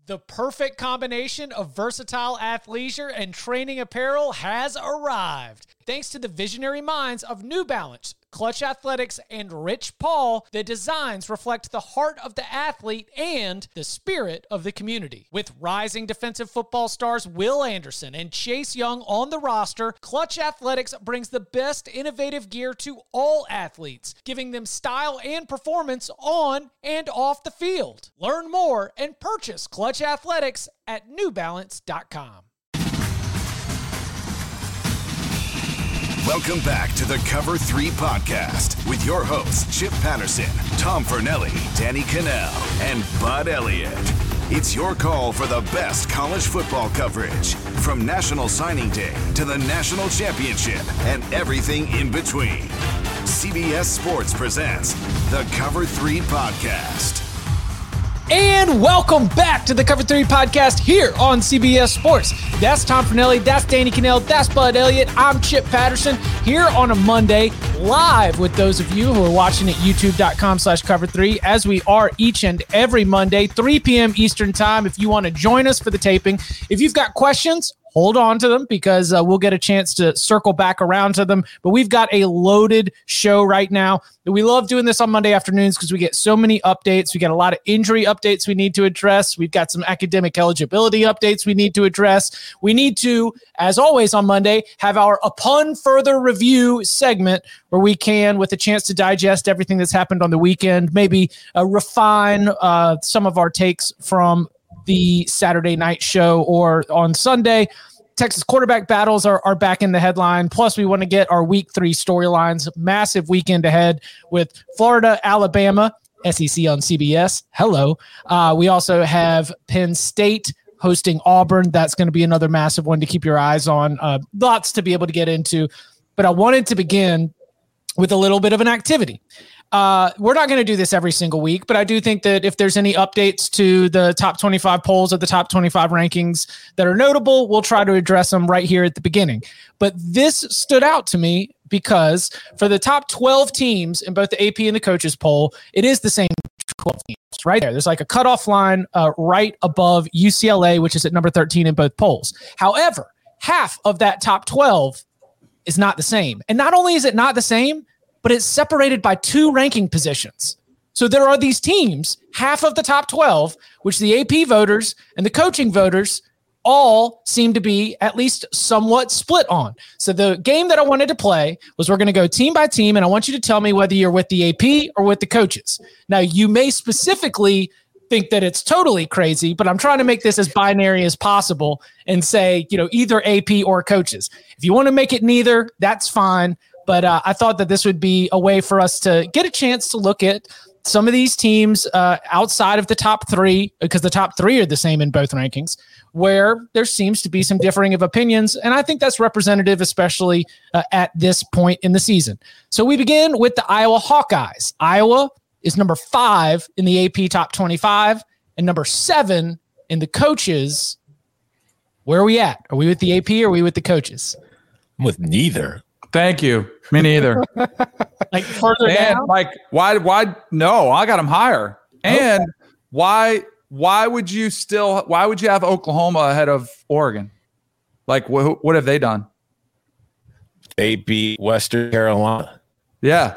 The perfect combination of versatile athleisure and training apparel has arrived. Thanks to the visionary minds of New Balance, Clutch Athletics, and Rich Paul, the designs reflect the heart of the athlete and the spirit of the community. With rising defensive football stars Will Anderson and Chase Young on the roster, Clutch Athletics brings the best innovative gear to all athletes, giving them style and performance on and off the field. Learn more and purchase Clutch Athletics at newbalance.com. Welcome back to the Cover 3 podcast with your hosts, Chip Patterson, Tom Fernelli, Danny Cannell, and Bud Elliott. It's your call for the best college football coverage, from National Signing Day to the National Championship and everything in between. CBS Sports presents the Cover 3 podcast. And welcome back to the Cover 3 podcast here on CBS Sports. That's Tom Fernelli, that's Danny Cannell, that's Bud Elliott. I'm Chip Patterson here on a Monday, live with those of you who are watching at youtube.com/cover3, as we are each and every Monday, 3 p.m. Eastern time. If you want to join us for the taping, if you've got questions, hold on to them because we'll get a chance to circle back around to them. But we've got a loaded show right now. We love doing this on Monday afternoons because we get so many updates. We got a lot of injury updates we need to address. We've got some academic eligibility updates we need to address. We need to, as always on Monday, have our Upon Further Review segment where we can, with a chance to digest everything that's happened on the weekend, maybe refine some of our takes from the Saturday night show or on Sunday. Texas quarterback battles are back in the headline. Plus, we want to get our week 3 storylines. Massive weekend ahead with Florida, Alabama, SEC on CBS. Hello. We also have Penn State hosting Auburn. That's going to be another massive one to keep your eyes on. Lots to be able to get into. But I wanted to begin with a little bit of an activity. We're not going to do this every single week, but I do think that if there's any updates to the top 25 polls or the top 25 rankings that are notable, we'll try to address them right here at the beginning. But this stood out to me because for the top 12 teams in both the AP and the coaches poll, it is the same 12 teams right there. There's like a cutoff line right above UCLA, which is at number 13 in both polls. However, half of that top 12 is not the same. And not only is it not the same, but it's separated by 2 ranking positions. So there are these teams, half of the top 12, which the AP voters and the coaching voters all seem to be at least somewhat split on. So the game that I wanted to play was we're going to go team by team, and I want you to tell me whether you're with the AP or with the coaches. Now, you may specifically think that it's totally crazy, but I'm trying to make this as binary as possible and say, either AP or coaches. If you want to make it neither, that's fine. But I thought that this would be a way for us to get a chance to look at some of these teams outside of the top 3, because the top 3 are the same in both rankings, where there seems to be some differing of opinions. And I think that's representative, especially at this point in the season. So we begin with the Iowa Hawkeyes. Iowa is number 5 in the AP top 25 and number 7 in the coaches. Where are we at? Are we with the AP or are we with the coaches? I'm with neither. Thank you. Me neither. Like further down? Like why? No, I got them higher. And why would you have Oklahoma ahead of Oregon? Like what have they done? They beat Western Carolina. Yeah,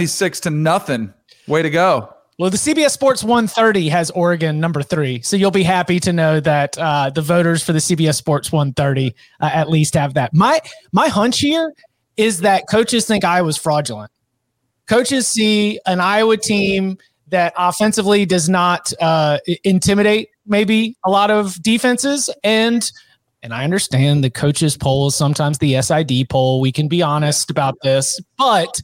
76-0. Way to go. Well, the CBS Sports 130 has Oregon number 3, so you'll be happy to know that the voters for the CBS Sports 130 at least have that. My hunch here is that coaches think Iowa's fraudulent. Coaches see an Iowa team that offensively does not intimidate maybe a lot of defenses, and I understand the coaches poll is sometimes the SID poll. We can be honest about this, but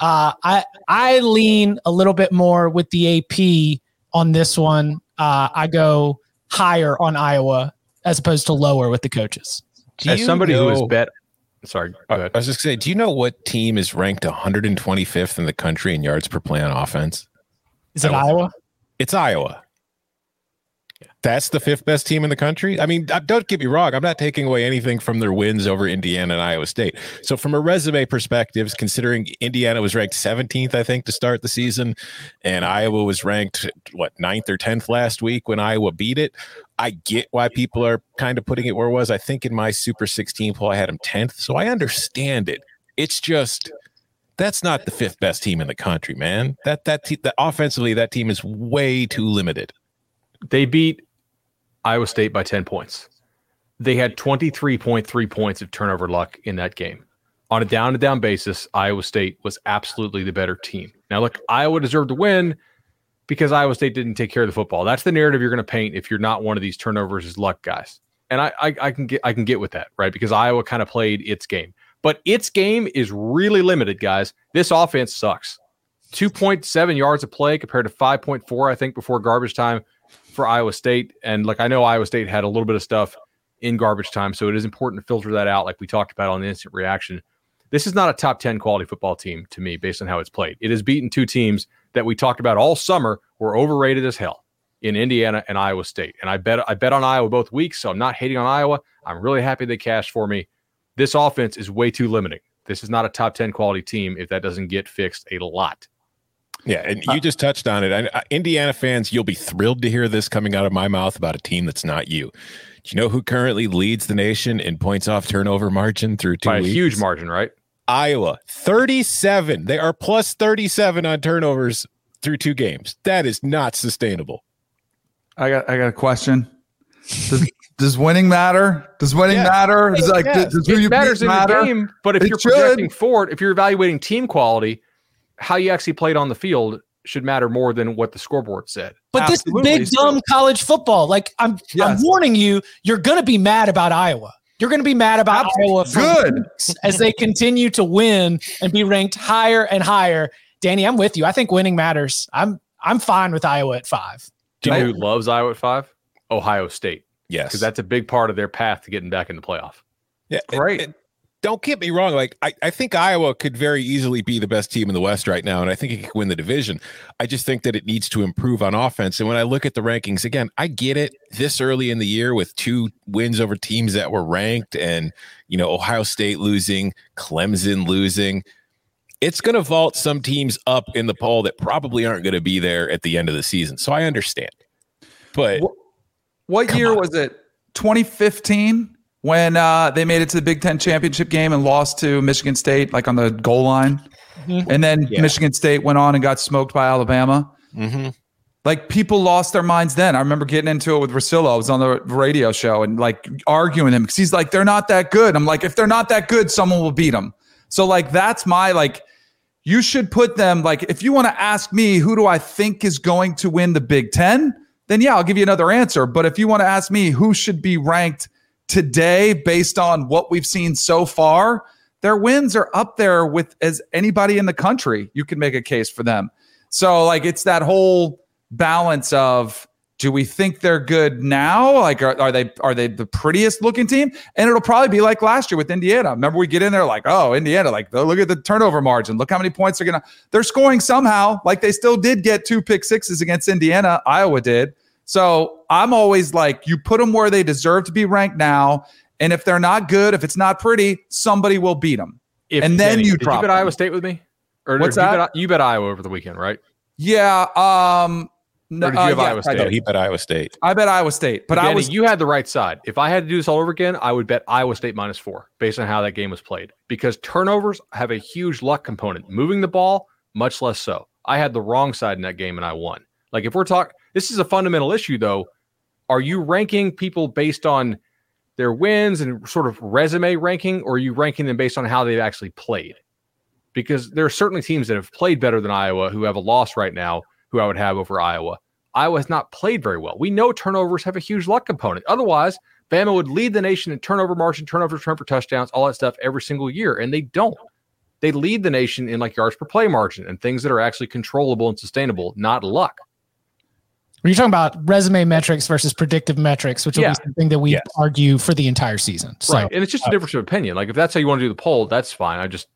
I lean a little bit more with the AP on this one. I go higher on Iowa as opposed to lower with the coaches. As somebody who has bet, sorry, go ahead. I was just going to say, do you know what team is ranked 125th in the country in yards per play on offense? Is it Iowa? It's Iowa. Yeah. That's the 5th best team in the country. I mean, don't get me wrong. I'm not taking away anything from their wins over Indiana and Iowa State. So from a resume perspective, considering Indiana was ranked 17th, I think, to start the season, and Iowa was ranked, 9th or 10th last week when Iowa beat it, I get why people are kind of putting it where it was. I think in my Super 16 poll, I had them 10th. So I understand it. It's just, that's not the 5th best team in the country, man. That offensively, that team is way too limited. They beat Iowa State by 10 points. They had 23.3 points of turnover luck in that game. On a down-to-down basis, Iowa State was absolutely the better team. Now, look, Iowa deserved to win because Iowa State didn't take care of the football. That's the narrative you're going to paint if you're not one of these turnovers is luck guys. And I can get with that, right? Because Iowa kind of played its game. But its game is really limited, guys. This offense sucks. 2.7 yards of play compared to 5.4, I think, before garbage time for Iowa State. And I know Iowa State had a little bit of stuff in garbage time, so it is important to filter that out like we talked about on the instant reaction. This is not a top 10 quality football team to me based on how it's played. It has beaten 2 teams that we talked about all summer were overrated as hell in Indiana and Iowa State. And I bet on Iowa both weeks, so I'm not hating on Iowa. I'm really happy they cashed for me. This offense is way too limiting. This is not a top 10 quality team if that doesn't get fixed a lot. Yeah, and you just touched on it. Indiana fans, you'll be thrilled to hear this coming out of my mouth about a team that's not you. Do you know who currently leads the nation in points off turnover margin through 2 weeks? By a huge margin, right? Iowa, 37. They are plus 37 on turnovers through 2 games. That is not sustainable. I got a question. Does winning matter? Does winning matter? Does who you matters beat in matter? the game, but if you're projecting forward, if you're evaluating team quality, how you actually played on the field should matter more than what the scoreboard said. But Absolutely. This is big, dumb college football. I'm warning you, you're going to be mad about Iowa. You're going to be mad about Iowa as they continue to win and be ranked higher and higher. Danny, I'm with you. I think winning matters. I'm fine with Iowa at 5. Do you know who loves Iowa at 5? Ohio State. Yes. Because that's a big part of their path to getting back in the playoff. Yeah. Great. Don't get me wrong. I think Iowa could very easily be the best team in the West right now, and I think it could win the division. I just think that it needs to improve on offense. And when I look at the rankings, again, I get it this early in the year with 2 wins over teams that were ranked and, Ohio State losing, Clemson losing. It's going to vault some teams up in the poll that probably aren't going to be there at the end of the season. So I understand. But what year was it? 2015? When they made it to the Big Ten championship game and lost to Michigan State, on the goal line. Mm-hmm. And then Michigan State went on and got smoked by Alabama. Mm-hmm. People lost their minds then. I remember getting into it with Russillo. I was on the radio show and arguing with him because he's they're not that good. I'm if they're not that good, someone will beat them. So that's my, you should put them, if you want to ask me, who do I think is going to win the Big Ten? Then I'll give you another answer. But if you want to ask me who should be ranked today, based on what we've seen so far, their wins are up there with as anybody in the country. You can make a case for them. So it's that whole balance of, do we think they're good now? Are they the prettiest looking team? And it'll probably be like last year with Indiana. Remember, we get in there Indiana, look at the turnover margin. Look how many points they're scoring somehow. They still did get 2 pick sixes against Indiana. Iowa did. So I'm always you put them where they deserve to be ranked now. And if they're not good, if it's not pretty, somebody will beat them. Then Danny, you drop drop you bet them. Iowa State with me? Or what's that? You bet Iowa over the weekend, right? Yeah. No, or did you have Iowa State? No, he bet Iowa State. I bet Iowa State. But Danny, you had the right side. If I had to do this all over again, I would bet Iowa State -4 based on how that game was played. Because turnovers have a huge luck component. Moving the ball, much less so. I had the wrong side in that game and I won. If we're talking, this is a fundamental issue though. Are you ranking people based on their wins and sort of resume ranking, or are you ranking them based on how they've actually played? Because there are certainly teams that have played better than Iowa who have a loss right now who I would have over Iowa. Iowa has not played very well. We know turnovers have a huge luck component. Otherwise, Bama would lead the nation in turnover margin, turnovers, return for touchdowns, all that stuff every single year, and they don't. They lead the nation in yards per play margin and things that are actually controllable and sustainable, not luck. You're talking about resume metrics versus predictive metrics, which will be something that we argue for the entire season. So, right. And it's just a difference of opinion. If that's how you want to do the poll, that's fine. I just,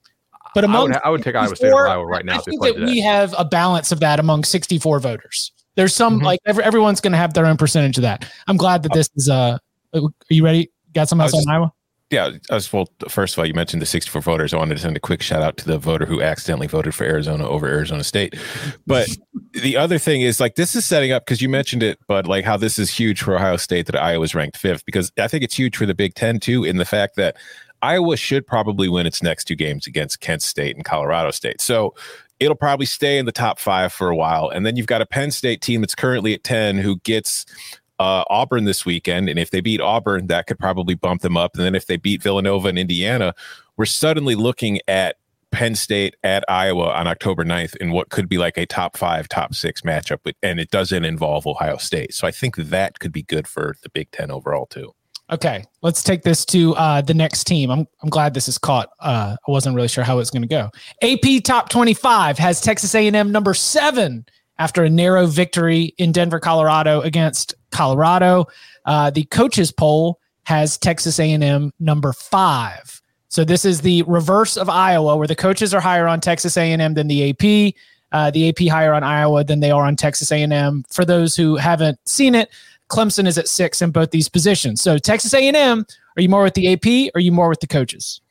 but I would take Iowa State over Iowa right now. I think that we have a balance of that among 64 voters. There's some like everyone's going to have their own percentage of that. I'm glad that this is. Are you ready? Got something else on Iowa? Yeah. First of all, you mentioned the 64 voters. I wanted to send a quick shout out to the voter who accidentally voted for Arizona over Arizona State. But the other thing is like, this is setting up, because you mentioned it, but like how this is huge for Ohio State that Iowa's ranked 5th, because I think it's huge for the Big Ten too, in the fact that Iowa should probably win its next 2 games against Kent State and Colorado State. So it'll probably stay in the top 5 for a while. And then you've got a Penn State team that's currently at 10 who gets Auburn this weekend. And if they beat Auburn, that could probably bump them up. And then if they beat Villanova and Indiana, we're suddenly looking at Penn State at Iowa on October 9th in what could be like a top 5, top 6 matchup. And it doesn't involve Ohio State. So I think that could be good for the Big Ten overall too. Okay, let's take this to the next team. I'm glad this is caught. I wasn't really sure how it's going to go. AP Top 25 has Texas A&M number 7 after a narrow victory in Denver, Colorado against Colorado. The coaches poll has Texas A&M number 5. So this is the reverse of Iowa, where the coaches are higher on Texas A&M than the AP. The AP higher on Iowa than they are on Texas A&M. For those who haven't seen it, Clemson is at 6 in both these positions. So Texas A&M, are you more with the AP or are you more with the coaches?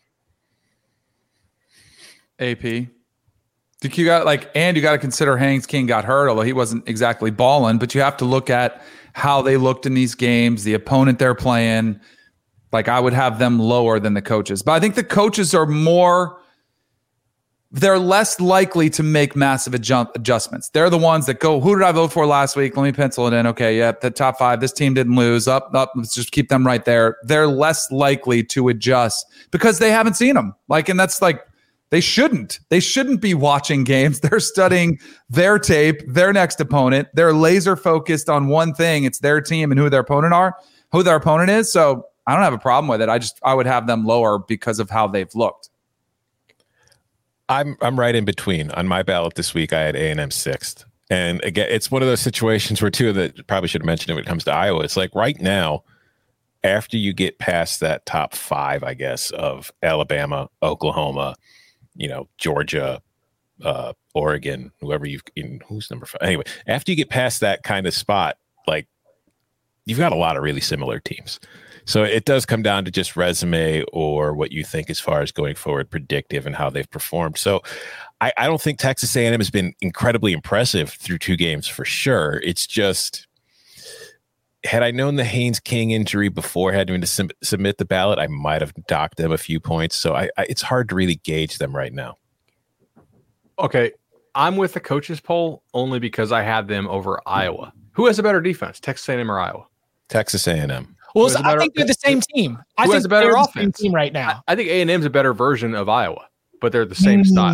AP. You got to consider Haynes King got hurt, although he wasn't exactly balling, but you have to look at how they looked in these games, the opponent they're playing. Like, I would have them lower than the coaches, but I think the coaches are they're less likely to make massive adjustments. They're the ones that go, who did I vote for last week? Let me pencil it in. Okay, yeah, the top 5. This team didn't lose. Up. Let's just keep them right there. They're less likely to adjust because they haven't seen them. And that's they shouldn't. They shouldn't be watching games. They're studying their tape, their next opponent. They're laser focused on one thing. It's their team and who their opponent is. So I don't have a problem with it. I would have them lower because of how they've looked. I'm right in between. On my ballot this week, I had A&M 6th. And again, it's one of those situations where that probably should have mentioned it when it comes to Iowa. It's like right now, after you get past that top 5, I guess, of Alabama, Oklahoma, Georgia, Oregon, who's number 5. Anyway, after you get past that kind of spot, you've got a lot of really similar teams. So it does come down to just resume or what you think as far as going forward predictive and how they've performed. So I don't think Texas A&M has been incredibly impressive through 2 games for sure. It's just, had I known the Haynes King injury before having to submit the ballot, I might have docked them a few points. So it's hard to really gauge them right now. Okay, I'm with the coaches poll only because I had them over Iowa. Who has a better defense, Texas A&M or Iowa? Texas A&M. Well, I think they're the same team. I think has a better offense? Same team right now. I think A&M's a better version of Iowa, but they're the same style.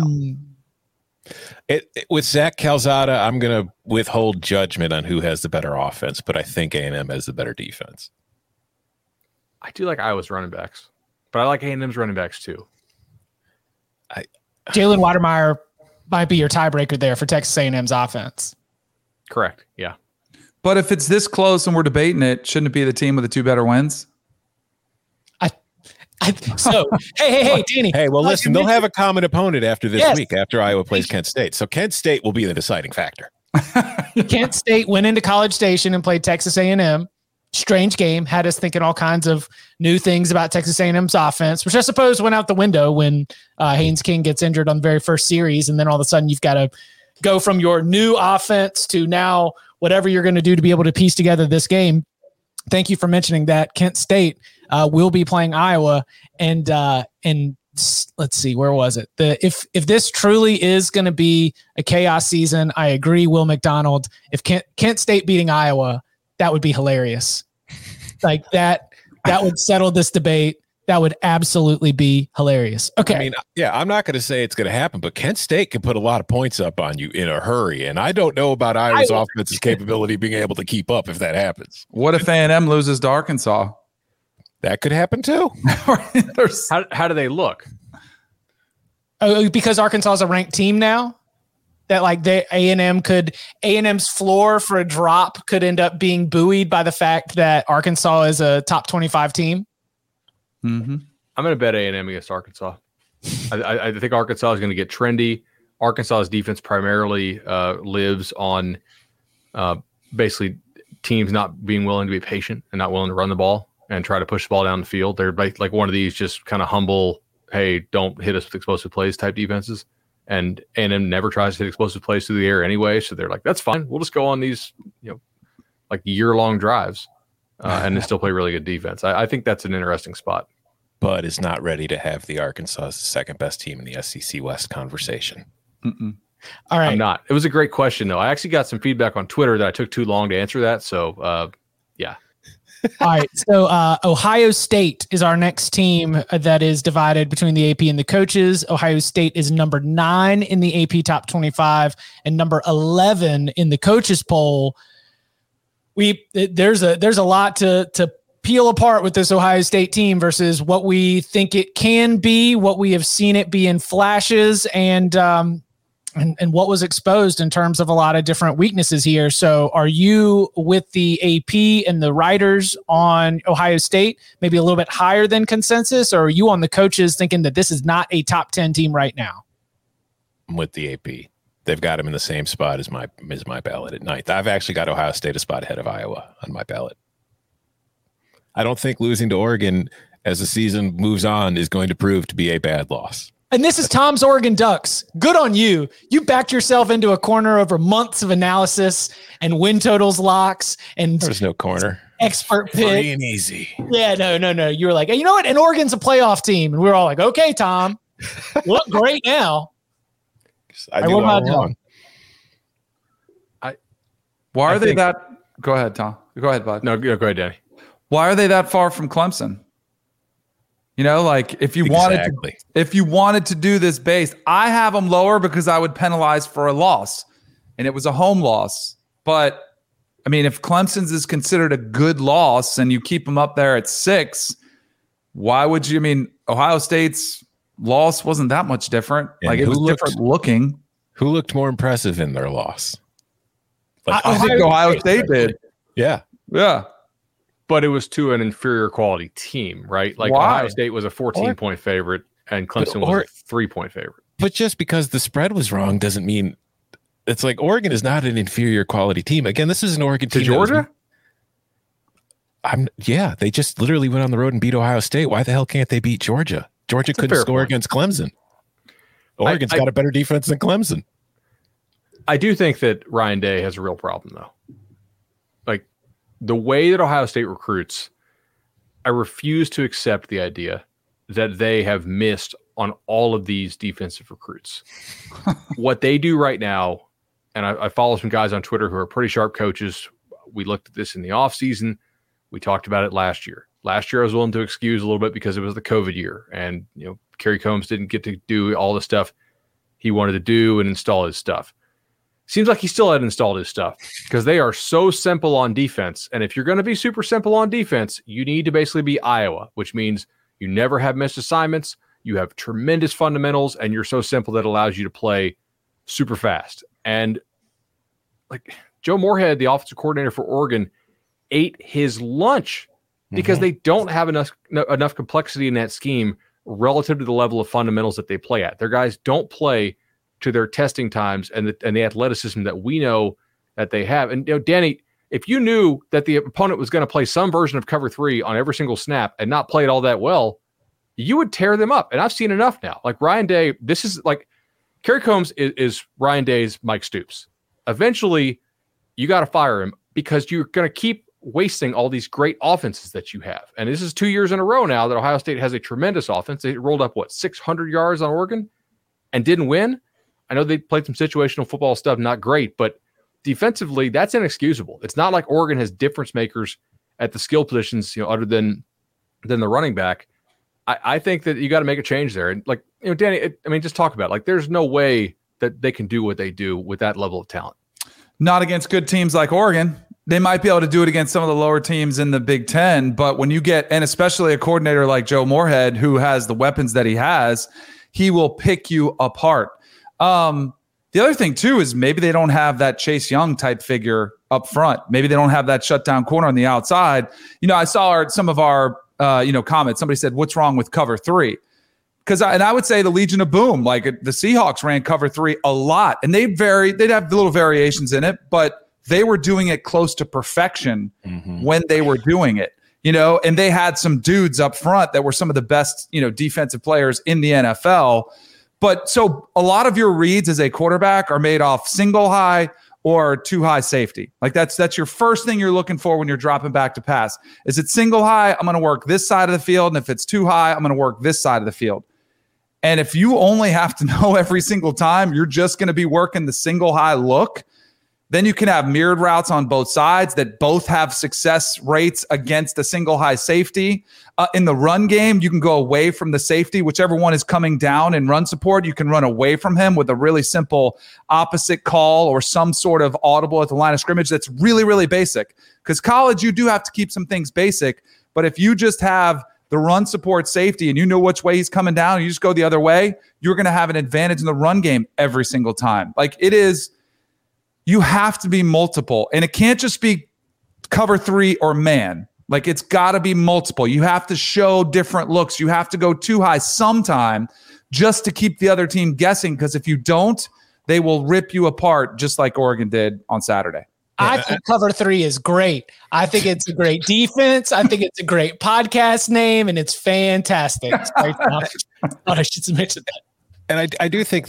With Zach Calzada, I'm going to withhold judgment on who has the better offense, but I think A&M has the better defense. I do like Iowa's running backs, but I like A&M's running backs too. Jalen Watermeyer might be your tiebreaker there for Texas A&M's offense. Correct. Yeah. But if it's this close and we're debating it, shouldn't it be the team with the 2 better wins? Hey, Danny. Hey, well, listen, they'll have a common opponent after this week, after Iowa plays Kent State. So Kent State will be the deciding factor. Kent State went into College Station and played Texas A&M. Strange game. Had us thinking all kinds of new things about Texas A&M's offense, which I suppose went out the window when Haynes King gets injured on the very first series. And then all of a sudden you've got to go from your new offense to now whatever you're going to do to be able to piece together this game. Thank you for mentioning that. Kent State will be playing Iowa, and let's see, where was it? If this truly is going to be a chaos season, I agree. Will McDonald, if Kent State beating Iowa, that would be hilarious. That would settle this debate. That would absolutely be hilarious. Okay. I mean, yeah, I'm not going to say it's going to happen, but Kent State can put a lot of points up on you in a hurry. And I don't know about Iowa's offensive capability being able to keep up if that happens. What if A&M loses to Arkansas? That could happen too. How do they look? Oh, because Arkansas is a ranked team now? That A&M's floor for a drop could end up being buoyed by the fact that Arkansas is a top 25 team? Mm-hmm. I'm going to bet A&M against Arkansas. I think Arkansas is going to get trendy. Arkansas's defense primarily lives on basically teams not being willing to be patient and not willing to run the ball and try to push the ball down the field. They're like one of these just kind of humble, hey, don't hit us with explosive plays type defenses. And A&M never tries to hit explosive plays through the air anyway. So they're like, that's fine. We'll just go on these, like year-long drives and still play really good defense. I think that's an interesting spot. Bud is not ready to have the Arkansas second best team in the SEC West conversation. Mm-mm. All right. I'm not. It was a great question, though. I actually got some feedback on Twitter that I took too long to answer that. So, yeah. All right. So Ohio State is our next team that is divided between the AP and the coaches. Ohio State is number 9 in the AP top 25 and number 11 in the coaches poll. There's a lot to peel apart with this Ohio State team versus what we think it can be, what we have seen it be in flashes, and what was exposed in terms of a lot of different weaknesses here. So are you with the AP and the writers on Ohio State, maybe a little bit higher than consensus, or are you on the coaches thinking that this is not a top 10 team right now? I'm with the AP. They've got him in the same spot as my ballot at 9th. I've actually got Ohio State a spot ahead of Iowa on my ballot. I don't think losing to Oregon as the season moves on is going to prove to be a bad loss. And this is Tom's Oregon Ducks. Good on you. You backed yourself into a corner over months of analysis and win totals locks. And there's no corner. Expert pick. Free and easy. Yeah, no. You were like, hey, you know what? And Oregon's a playoff team. And we were all like, okay, Tom, look great now. I knew all along. Why are they that? Go ahead, Tom. Go ahead, Bud. No, go ahead, Danny. Why are they that far from Clemson? Like if you wanted to do this base, I have them lower because I would penalize for a loss, and it was a home loss. But I mean, if Clemson's is considered a good loss and you keep them up there at 6, why would you? I mean, Ohio State's loss wasn't that much different. And like it was different looking. Who looked more impressive in their loss? I think Ohio State did. Yeah. But it was to an inferior quality team, right? Like Why? Ohio State was a 14-point favorite and Clemson was a 3-point favorite. But just because the spread was wrong doesn't mean it's like Oregon is not an inferior quality team. Again, this is an Oregon team. To Georgia? They just literally went on the road and beat Ohio State. Why the hell can't they beat Georgia? Georgia couldn't score against Clemson. Oregon's got a better defense than Clemson. I do think that Ryan Day has a real problem, though. Like the way that Ohio State recruits, I refuse to accept the idea that they have missed on all of these defensive recruits. What they do right now, and I follow some guys on Twitter who are pretty sharp coaches. We looked at this in the offseason. We talked about it last year. Last year, I was willing to excuse a little bit because it was the COVID year. And, Kerry Combs didn't get to do all the stuff he wanted to do and install his stuff. Seems like he still hadn't installed his stuff because they are so simple on defense. And if you're going to be super simple on defense, you need to basically be Iowa, which means you never have missed assignments. You have tremendous fundamentals, and you're so simple that it allows you to play super fast. And like Joe Moorhead, the offensive coordinator for Oregon, ate his lunch because they don't have enough complexity in that scheme relative to the level of fundamentals that they play at. Their guys don't play to their testing times and the athleticism that we know that they have. And Danny, if you knew that the opponent was going to play some version of cover 3 on every single snap and not play it all that well, you would tear them up. And I've seen enough now. Like Ryan Day, this is like Kerry Combs is Ryan Day's Mike Stoops. Eventually, you got to fire him because you're going to keep wasting all these great offenses that you have. And this is 2 years in a row now that Ohio State has a tremendous offense. They rolled up 600 yards on Oregon and didn't win. I know they played some situational football stuff, not great, but defensively, that's inexcusable. It's not like Oregon has difference makers at the skill positions, other than the running back. I think that you got to make a change there. And like, Danny, just talk about it. Like, there's no way that they can do what they do with that level of talent. Not against good teams like Oregon. They might be able to do it against some of the lower teams in the Big Ten, but when you get, and especially a coordinator like Joe Moorhead, who has the weapons that he has, he will pick you apart. The other thing too is maybe they don't have that Chase Young type figure up front. Maybe they don't have that shutdown corner on the outside. I saw some of our comments. Somebody said, "What's wrong with cover 3?" Because I would say the Legion of Boom, like the Seahawks ran cover 3 a lot, and they'd have little variations in it, but they were doing it close to perfection when they were doing it, and they had some dudes up front that were some of the best, defensive players in the NFL. But so a lot of your reads as a quarterback are made off single high or too high safety. Like that's your first thing you're looking for when you're dropping back to pass. Is it single high? I'm going to work this side of the field. And if it's too high, I'm going to work this side of the field. And if you only have to know every single time, you're just going to be working the single high look. Then you can have mirrored routes on both sides that both have success rates against a single high safety. In the run game, you can go away from the safety. Whichever one is coming down in run support, you can run away from him with a really simple opposite call or some sort of audible at the line of scrimmage that's really, really basic. Because college, you do have to keep some things basic. But if you just have the run support safety and you know which way he's coming down, and you just go the other way, you're going to have an advantage in the run game every single time. Like it is... You have to be multiple, and it can't just be cover 3 or man. Like it's got to be multiple. You have to show different looks. You have to go too high sometime just to keep the other team guessing, because if you don't, they will rip you apart just like Oregon did on Saturday. I think cover 3 is great. I think it's a great defense. I think it's a great podcast name, and it's fantastic. It's great. I thought I should mention that. And I do think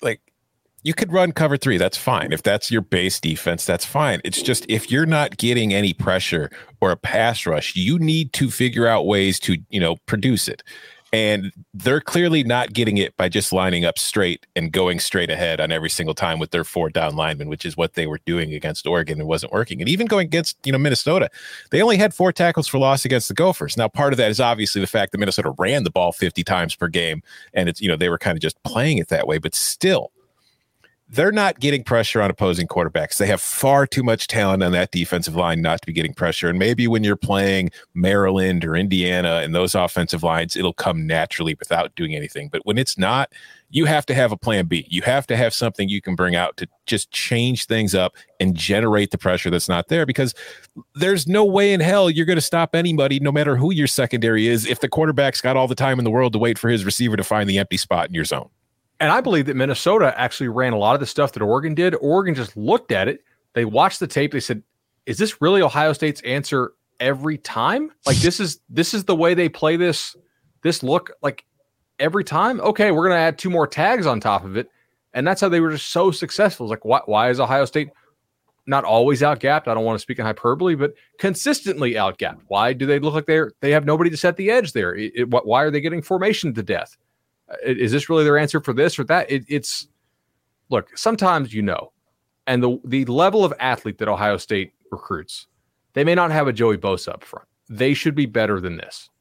you could run cover 3. That's fine. If that's your base defense, that's fine. It's just if you're not getting any pressure or a pass rush, you need to figure out ways to, produce it. And they're clearly not getting it by just lining up straight and going straight ahead on every single time with their 4 down linemen, which is what they were doing against Oregon and wasn't working. And even going against, Minnesota, they only had 4 tackles for loss against the Gophers. Now, part of that is obviously the fact that Minnesota ran the ball 50 times per game, and it's, they were kind of just playing it that way, but still. They're not getting pressure on opposing quarterbacks. They have far too much talent on that defensive line not to be getting pressure. And maybe when you're playing Maryland or Indiana and those offensive lines, it'll come naturally without doing anything. But when it's not, you have to have a plan B. You have to have something you can bring out to just change things up and generate the pressure that's not there, because there's no way in hell you're going to stop anybody, no matter who your secondary is, if the quarterback's got all the time in the world to wait for his receiver to find the empty spot in your zone. And I believe that Minnesota actually ran a lot of the stuff that Oregon did. Oregon just looked at it. They watched the tape. They said, is this really Ohio State's answer every time? Like this is the way they play this look like every time? Okay, we're going to add 2 more tags on top of it. And that's how they were just so successful. It's like, why is Ohio State not always outgapped? I don't want to speak in hyperbole, but consistently outgapped. Why do they look like they have nobody to set the edge there? Why are they getting formation to death? Is this really their answer for this or that? It's look, sometimes and the level of athlete that Ohio State recruits, they may not have a Joey Bosa up front. They should be better than this.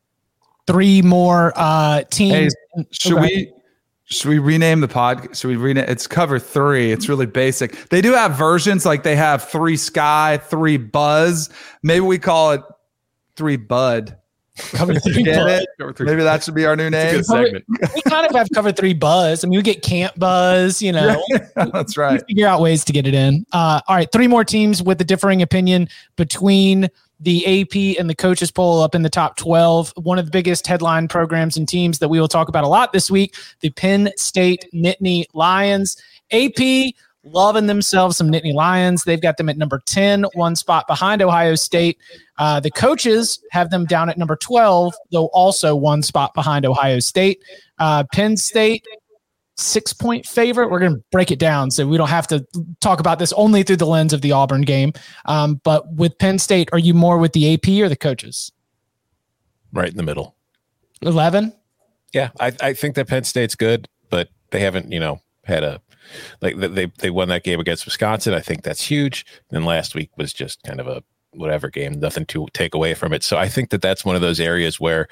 3 more teams. Hey, should we rename the pod? Should we rename? It's cover 3. It's really basic. They do have versions, like they have 3 Sky, 3 Buzz. Maybe we call it 3 Bud. Cover 3 Buzz. Maybe that should be our new name. Segment. We kind of have cover 3 Buzz. I mean, we get Camp Buzz, That's right. We figure out ways to get it in. All right, 3 more teams with a differing opinion between the AP and the coaches poll up in the top 12. One of the biggest headline programs and teams that we will talk about a lot this week, the Penn State Nittany Lions. AP loving themselves some Nittany Lions. They've got them at number 10, 1 spot behind Ohio State. The coaches have them down at number 12, though also 1 spot behind Ohio State. Penn State, 6-point favorite. We're going to break it down so we don't have to talk about this only through the lens of the Auburn game. But with Penn State, are you more with the AP or the coaches? Right in the middle. 11? Yeah, I think that Penn State's good, but they haven't, had a they won that game against Wisconsin. I think that's huge. And last week was just kind of a whatever game, nothing to take away from it. So I think that that's one of those areas where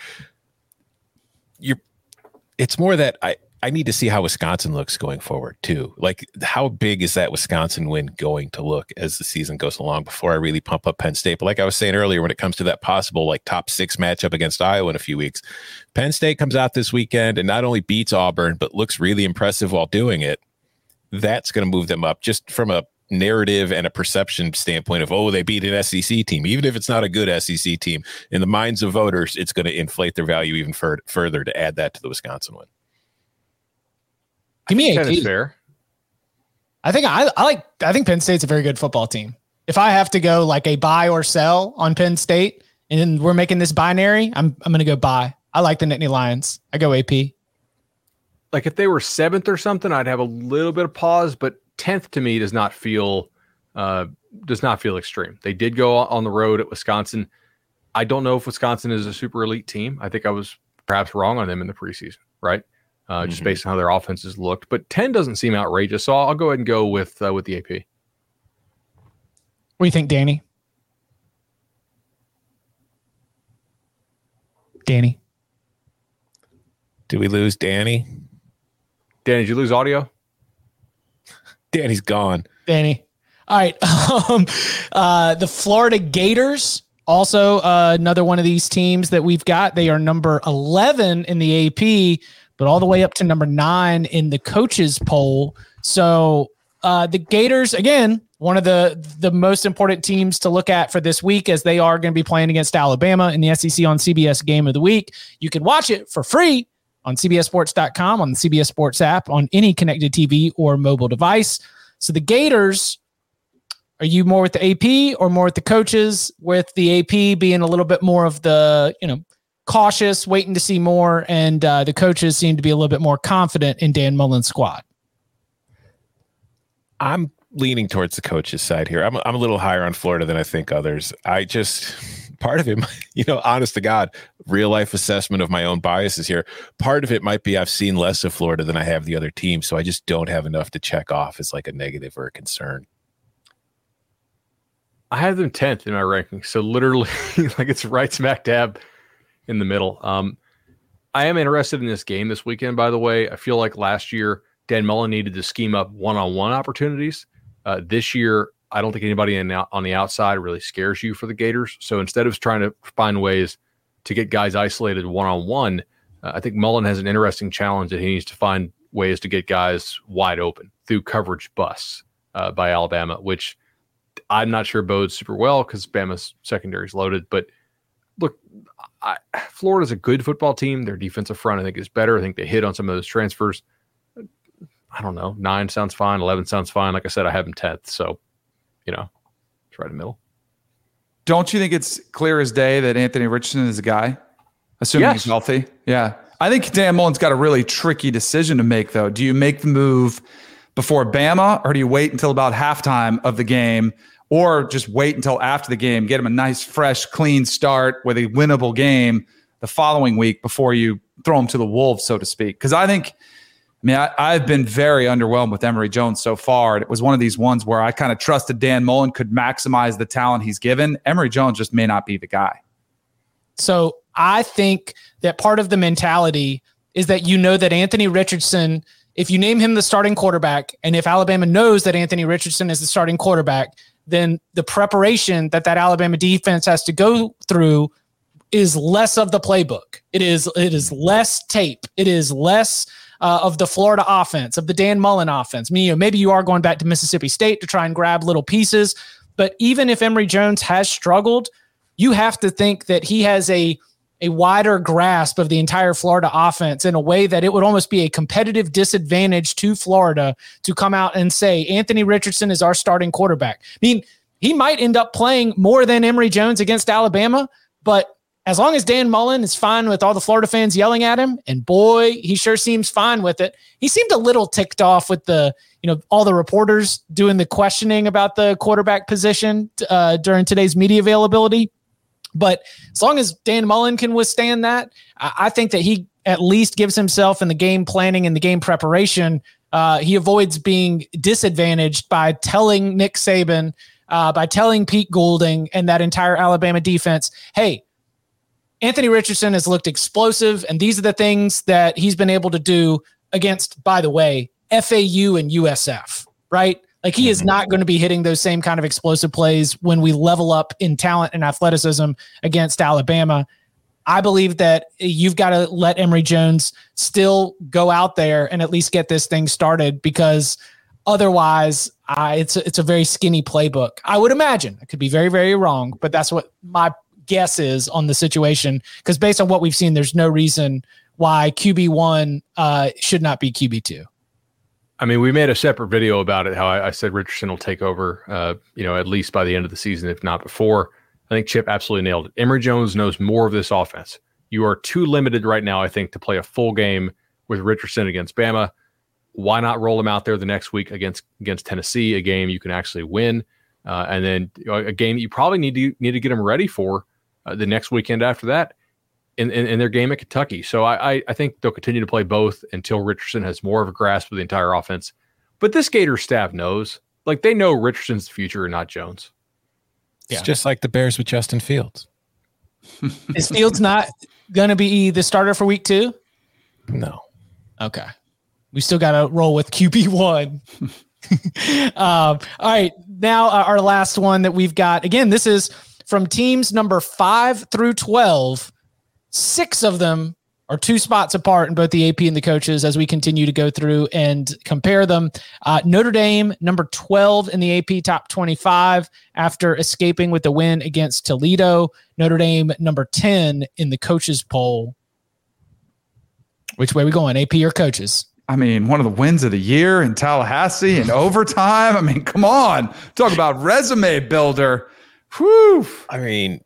it's more that I need to see how Wisconsin looks going forward too. Like how big is that Wisconsin win going to look as the season goes along before I really pump up Penn State? But like I was saying earlier, when it comes to that possible like top 6 matchup against Iowa in a few weeks, Penn State comes out this weekend and not only beats Auburn, but looks really impressive while doing it. That's going to move them up just from a narrative and a perception standpoint of, oh, they beat an SEC team. Even if it's not a good SEC team, in the minds of voters, it's going to inflate their value even further to add that to the Wisconsin win. Give me AP. That is fair. I think Penn State's a very good football team. If I have to go like a buy or sell on Penn State and we're making this binary, I'm going to go buy. I like the Nittany Lions. I go AP. Like if they were 7th or something, I'd have a little bit of pause, but 10th to me does not feel extreme. They did go on the road at Wisconsin. I don't know if Wisconsin is a super elite team. I think I was perhaps wrong on them in the preseason, right? Just based on how their offenses looked. But 10 doesn't seem outrageous, so I'll go ahead and go with the AP. What do you think, Danny? Danny? Did we lose Danny? Danny, did you lose audio? Danny's gone. Danny. All right. The Florida Gators, also another one of these teams that we've got. They are number 11 in the AP, but all the way up to number 9 in the coaches poll. So the Gators, again, one of the most important teams to look at for this week, as they are going to be playing against Alabama in the SEC on CBS Game of the Week. You can watch it for free on CBSSports.com, on the CBS Sports app, on any connected TV or mobile device. So the Gators, are you more with the AP or more with the coaches, with the AP being a little bit more of the, cautious, waiting to see more, and the coaches seem to be a little bit more confident in Dan Mullen's squad? I'm leaning towards the coach's side here. I'm a little higher on Florida than I think others. Part of it, honest to God, real life assessment of my own biases here. Part of it might be I've seen less of Florida than I have the other teams, so I just don't have enough to check off as like a negative or a concern. I have them 10th in my ranking, so literally like it's right smack dab in the middle. I am interested in this game this weekend, by the way. I feel like last year Dan Mullen needed to scheme up one-on-one opportunities. This year, I don't think anybody on the outside really scares you for the Gators. So instead of trying to find ways to get guys isolated one-on-one, I think Mullen has an interesting challenge that he needs to find ways to get guys wide open through coverage busts by Alabama, which I'm not sure bodes super well because Bama's secondary is loaded. But look, Florida's a good football team. Their defensive front, I think, is better. I think they hit on some of those transfers. I don't know. 9 sounds fine. 11 sounds fine. Like I said, I have them 10th. So, it's right in the middle. Don't you think it's clear as day that Anthony Richardson is a guy, assuming he's healthy? Yeah. I think Dan Mullen's got a really tricky decision to make, though. Do you make the move before Bama, or do you wait until about halftime of the game, or just wait until after the game, get him a nice, fresh, clean start with a winnable game the following week before you throw him to the wolves, so to speak? Because I've been very underwhelmed with Emory Jones so far. It was one of these ones where I kind of trusted Dan Mullen could maximize the talent he's given. Emory Jones just may not be the guy. So I think that part of the mentality is that that Anthony Richardson, if you name him the starting quarterback, and if Alabama knows that Anthony Richardson is the starting quarterback, then the preparation that Alabama defense has to go through is less of the playbook. It is less tape. It is less of the Florida offense, of the Dan Mullen offense. Maybe you are going back to Mississippi State to try and grab little pieces, but even if Emory Jones has struggled, you have to think that he has a wider grasp of the entire Florida offense in a way that it would almost be a competitive disadvantage to Florida to come out and say, Anthony Richardson is our starting quarterback. He might end up playing more than Emory Jones against Alabama, but as long as Dan Mullen is fine with all the Florida fans yelling at him, and boy, he sure seems fine with it. He seemed a little ticked off with all the reporters doing the questioning about the quarterback position during today's media availability. But as long as Dan Mullen can withstand that, I think that he at least gives himself in the game planning and the game preparation. He avoids being disadvantaged by telling Nick Saban, by telling Pete Goulding and that entire Alabama defense, hey, Anthony Richardson has looked explosive, and these are the things that he's been able to do against, by the way, FAU and USF, right? Like he is not going to be hitting those same kind of explosive plays when we level up in talent and athleticism against Alabama. I believe that you've got to let Emory Jones still go out there and at least get this thing started, because otherwise it's a very skinny playbook. I would imagine. I could be very, very wrong, but that's what my guess is on the situation, because based on what we've seen, there's no reason why QB1 should not be QB2. I mean, we made a separate video about it, how I said Richardson will take over, at least by the end of the season, if not before. I think Chip absolutely nailed it. Emory Jones knows more of this offense. You are too limited right now, I think, to play a full game with Richardson against Bama. Why not roll him out there the next week against Tennessee, a game you can actually win, and then a game that you probably need to get him ready for the next weekend after that in their game at Kentucky. So I think they'll continue to play both until Richardson has more of a grasp of the entire offense. But this Gators staff knows, like, they know Richardson's the future and not Jones. It's just like the Bears with Justin Fields. Is Fields not going to be the starter for week 2? No. Okay. We still got to roll with QB1. All right. Now our last one that we've got. Again, this is from teams number 5 through 12. 6 of them are 2 spots apart in both the AP and the coaches as we continue to go through and compare them. Notre Dame, number 12 in the AP top 25 after escaping with the win against Toledo. Notre Dame, number 10 in the coaches poll. Which way are we going, AP or coaches? I mean, one of the wins of the year in Tallahassee in overtime. I mean, come on. Talk about resume builder. Whew. I mean,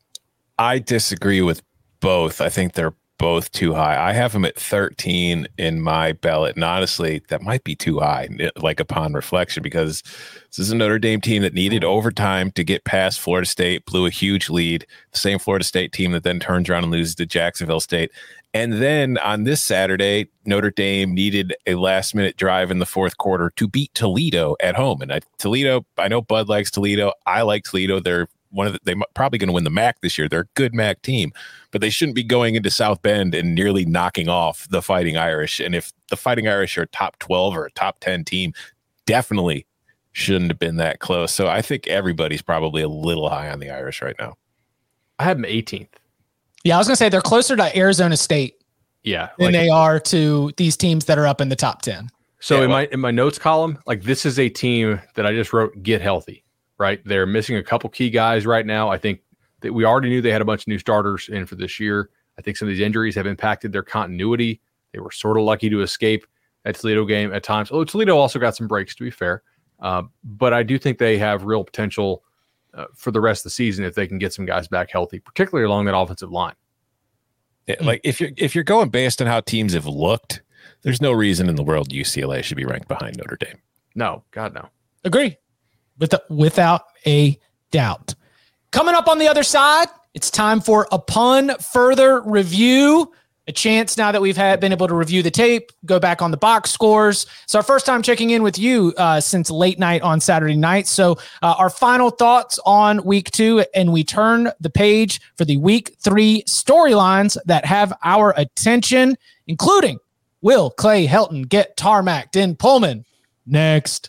I disagree with both. I think they're both too high. I have them at 13 in my ballot. And honestly, that might be too high, like upon reflection, because this is a Notre Dame team that needed overtime to get past Florida State, blew a huge lead. The same Florida State team that then turns around and loses to Jacksonville State. And then on this Saturday, Notre Dame needed a last-minute drive in the fourth quarter to beat Toledo at home. And Toledo, I know Bud likes Toledo. I like Toledo. They're they're probably going to win the MAC this year. They're a good MAC team, but they shouldn't be going into South Bend and nearly knocking off the Fighting Irish. And if the Fighting Irish are a top 12 or a top 10 team, definitely shouldn't have been that close. So I think everybody's probably a little high on the Irish right now. I have them 18th. Yeah, I was going to say they're closer to Arizona State than they are to these teams that are up in the top 10. So in my notes column, like, this is a team that I just wrote, get healthy, right? They're missing a couple key guys right now. I think that we already knew they had a bunch of new starters in for this year. I think some of these injuries have impacted their continuity. They were sort of lucky to escape that Toledo game at times. Oh, Toledo also got some breaks, to be fair. But I do think they have real potential for the rest of the season if they can get some guys back healthy, particularly along that offensive line. Yeah, like if you're going based on how teams have looked, there's no reason in the world UCLA should be ranked behind Notre Dame. No, God, no. Agree. Without a doubt. Coming up on the other side, it's time for Upon Further Review. A chance now that we've been able to review the tape, go back on the box scores. It's our first time checking in with you since late night on Saturday night. So our final thoughts on week 2, and we turn the page for the week 3 storylines that have our attention, including will Clay Helton get tarmacked in Pullman? Next.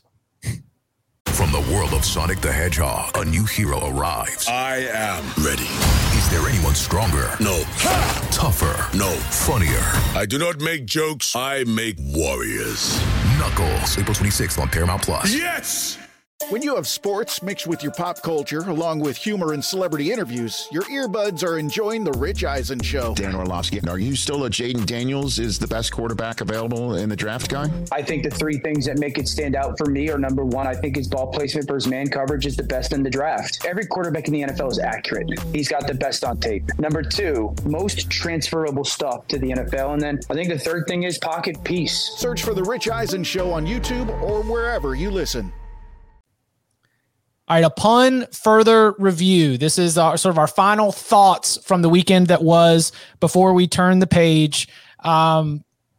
From the world of Sonic the Hedgehog, a new hero arrives. I am ready. Is there anyone stronger? No. Tougher? No. Funnier? I do not make jokes. I make warriors. Knuckles, April 26th on Paramount Plus. Yes! When you have sports mixed with your pop culture, along with humor and celebrity interviews, your earbuds are enjoying The Rich Eisen Show. Dan Orlovsky, are you still a Jaden Daniels is the best quarterback available in the draft guy? I think the 3 things that make it stand out for me are, number 1, I think his ball placement versus man coverage is the best in the draft. Every quarterback in the NFL is accurate. He's got the best on tape. Number 2, most transferable stuff to the NFL. And then I think the 3rd thing is pocket peace. Search for The Rich Eisen Show on YouTube or wherever you listen. All right, upon further review, this is sort of our final thoughts from the weekend that was before we turn the page. Tom,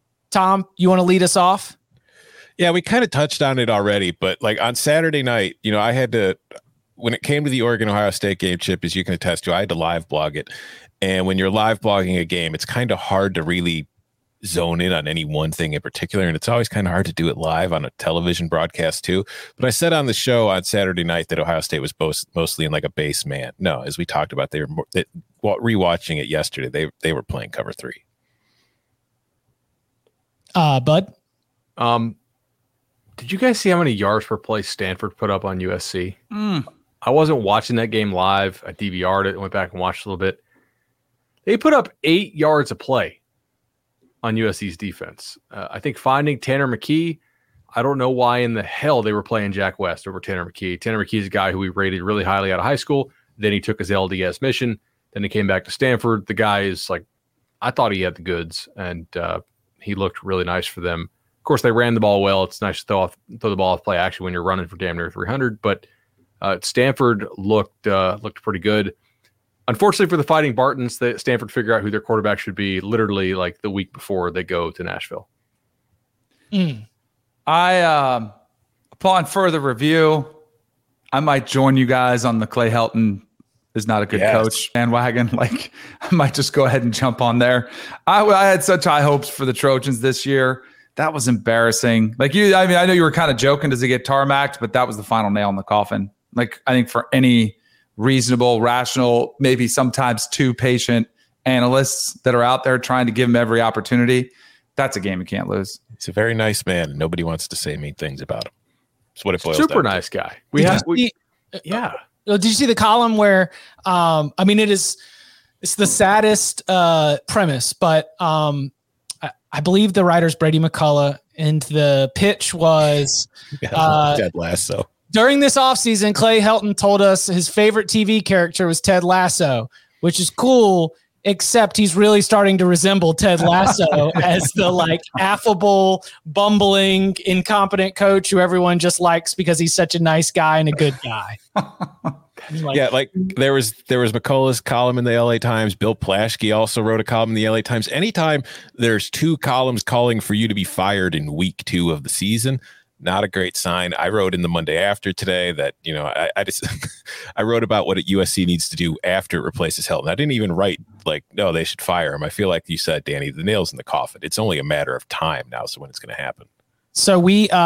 you want to lead us off? Yeah, we kind of touched on it already, but like on Saturday night, I had to, when it came to the Oregon-Ohio State game, Chip, as you can attest to, I had to live blog it. And when you're live blogging a game, it's kind of hard to really zone in on any one thing in particular, and it's always kind of hard to do it live on a television broadcast too. But I said on the show on Saturday night that Ohio State was mostly in like a base man. No, as we talked about, they were rewatching it yesterday. They were playing cover 3. Bud, did you guys see how many yards per play Stanford put up on USC? I wasn't watching that game live. I DVR'd it and went back and watched a little bit. They put up 8 yards a play on USC's defense. I think finding Tanner McKee I don't know why in the hell they were playing Jack West over Tanner McKee. Tanner McKee's a guy who we rated really highly out of high school. Then he took his LDS mission. Then he came back to Stanford. The guy is like, I thought he had the goods, and he looked really nice for them. Of course, they ran the ball well. It's nice to throw the ball off play action when you're running for damn near 300. But Stanford looked pretty good. Unfortunately for the Fighting Bartons, Stanford figured out who their quarterback should be literally like the week before they go to Nashville. Upon further review, I might join you guys on the Clay Helton is not a good coach bandwagon. Like, I might just go ahead and jump on there. I had such high hopes for the Trojans this year. That was embarrassing. Like I know you were kind of joking, does he get tarmacked? But that was the final nail in the coffin. Like, I think for any reasonable, rational, maybe sometimes too patient analysts that are out there trying to give him every opportunity, that's a game you can't lose. He's a very nice man. And nobody wants to say mean things about him. That's what it boils Super down nice to. guy. Yeah. Did you see the column where, it's the saddest premise, but I believe the writer's Brady McCullough, and the pitch was Ted Lasso. During this offseason, Clay Helton told us his favorite TV character was Ted Lasso, which is cool, except he's really starting to resemble Ted Lasso as the like affable, bumbling, incompetent coach who everyone just likes because he's such a nice guy and a good guy. There was McCullough's column in the LA Times. Bill Plaschke also wrote a column in the LA Times. Anytime there's two columns calling for you to be fired in week 2 of the season, not a great sign. I wrote in the Monday After today that, I just I wrote about what USC needs to do after it replaces Helton. I didn't even write no, they should fire him. I feel like you said, Danny, the nail's in the coffin. It's only a matter of time now. So when it's going to happen. So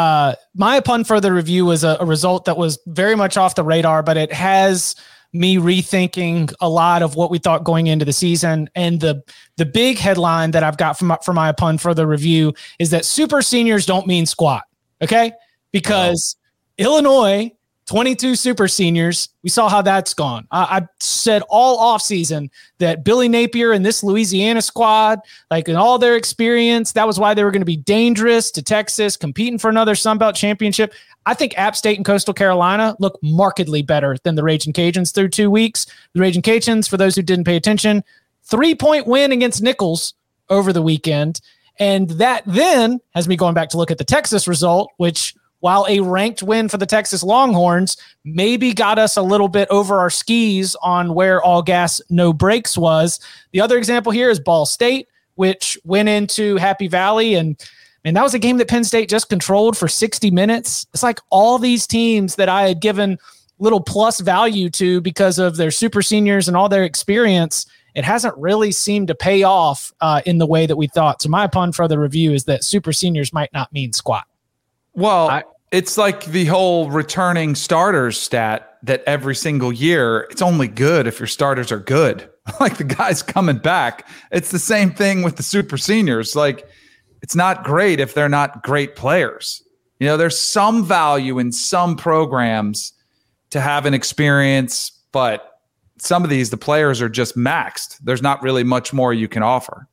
my upon further review was a result that was very much off the radar, but it has me rethinking a lot of what we thought going into the season. And the big headline that I've got for my upon further review is that super seniors don't mean squat. Okay. Because Illinois, 22 super seniors, we saw how that's gone. I said all offseason that Billy Napier and this Louisiana squad, like in all their experience, that was why they were going to be dangerous to Texas, competing for another Sun Belt championship. I think App State and Coastal Carolina look markedly better than the Ragin' Cajuns through 2 weeks. The Ragin' Cajuns, for those who didn't pay attention, 3-point win against Nichols over the weekend. And that then has me going back to look at the Texas result, which, while a ranked win for the Texas Longhorns, maybe got us a little bit over our skis on where all gas, no brakes was. The other example here is Ball State, which went into Happy Valley, and that was a game that Penn State just controlled for 60 minutes. It's like all these teams that I had given little plus value to because of their super seniors and all their experience, it hasn't really seemed to pay off in the way that we thought. So my upon further review is that super seniors might not mean squat. Well, it's like the whole returning starters stat that every single year, it's only good if your starters are good. Like the guys coming back. It's the same thing with the super seniors. Like, it's not great if they're not great players. There's some value in some programs to have an experience, but some of the players are just maxed. There's not really much more you can offer.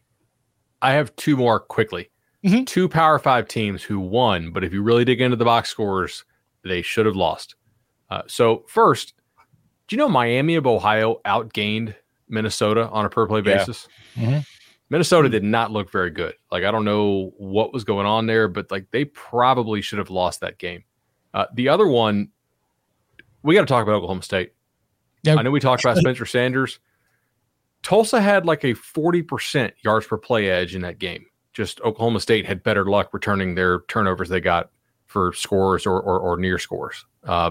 I have 2 more quickly. 2 Power 5 teams who won, but if you really dig into the box scores, they should have lost. So first, do you know Miami of Ohio outgained Minnesota on a per play basis? Mm-hmm. Minnesota did not look very good. Like, I don't know what was going on there, but like they probably should have lost that game. The other one, we got to talk about Oklahoma State. Yep. I know we talked about Spencer Sanders. Tulsa had like a 40% yards per play edge in that game. Just Oklahoma State had better luck returning their turnovers they got for scores or near scores.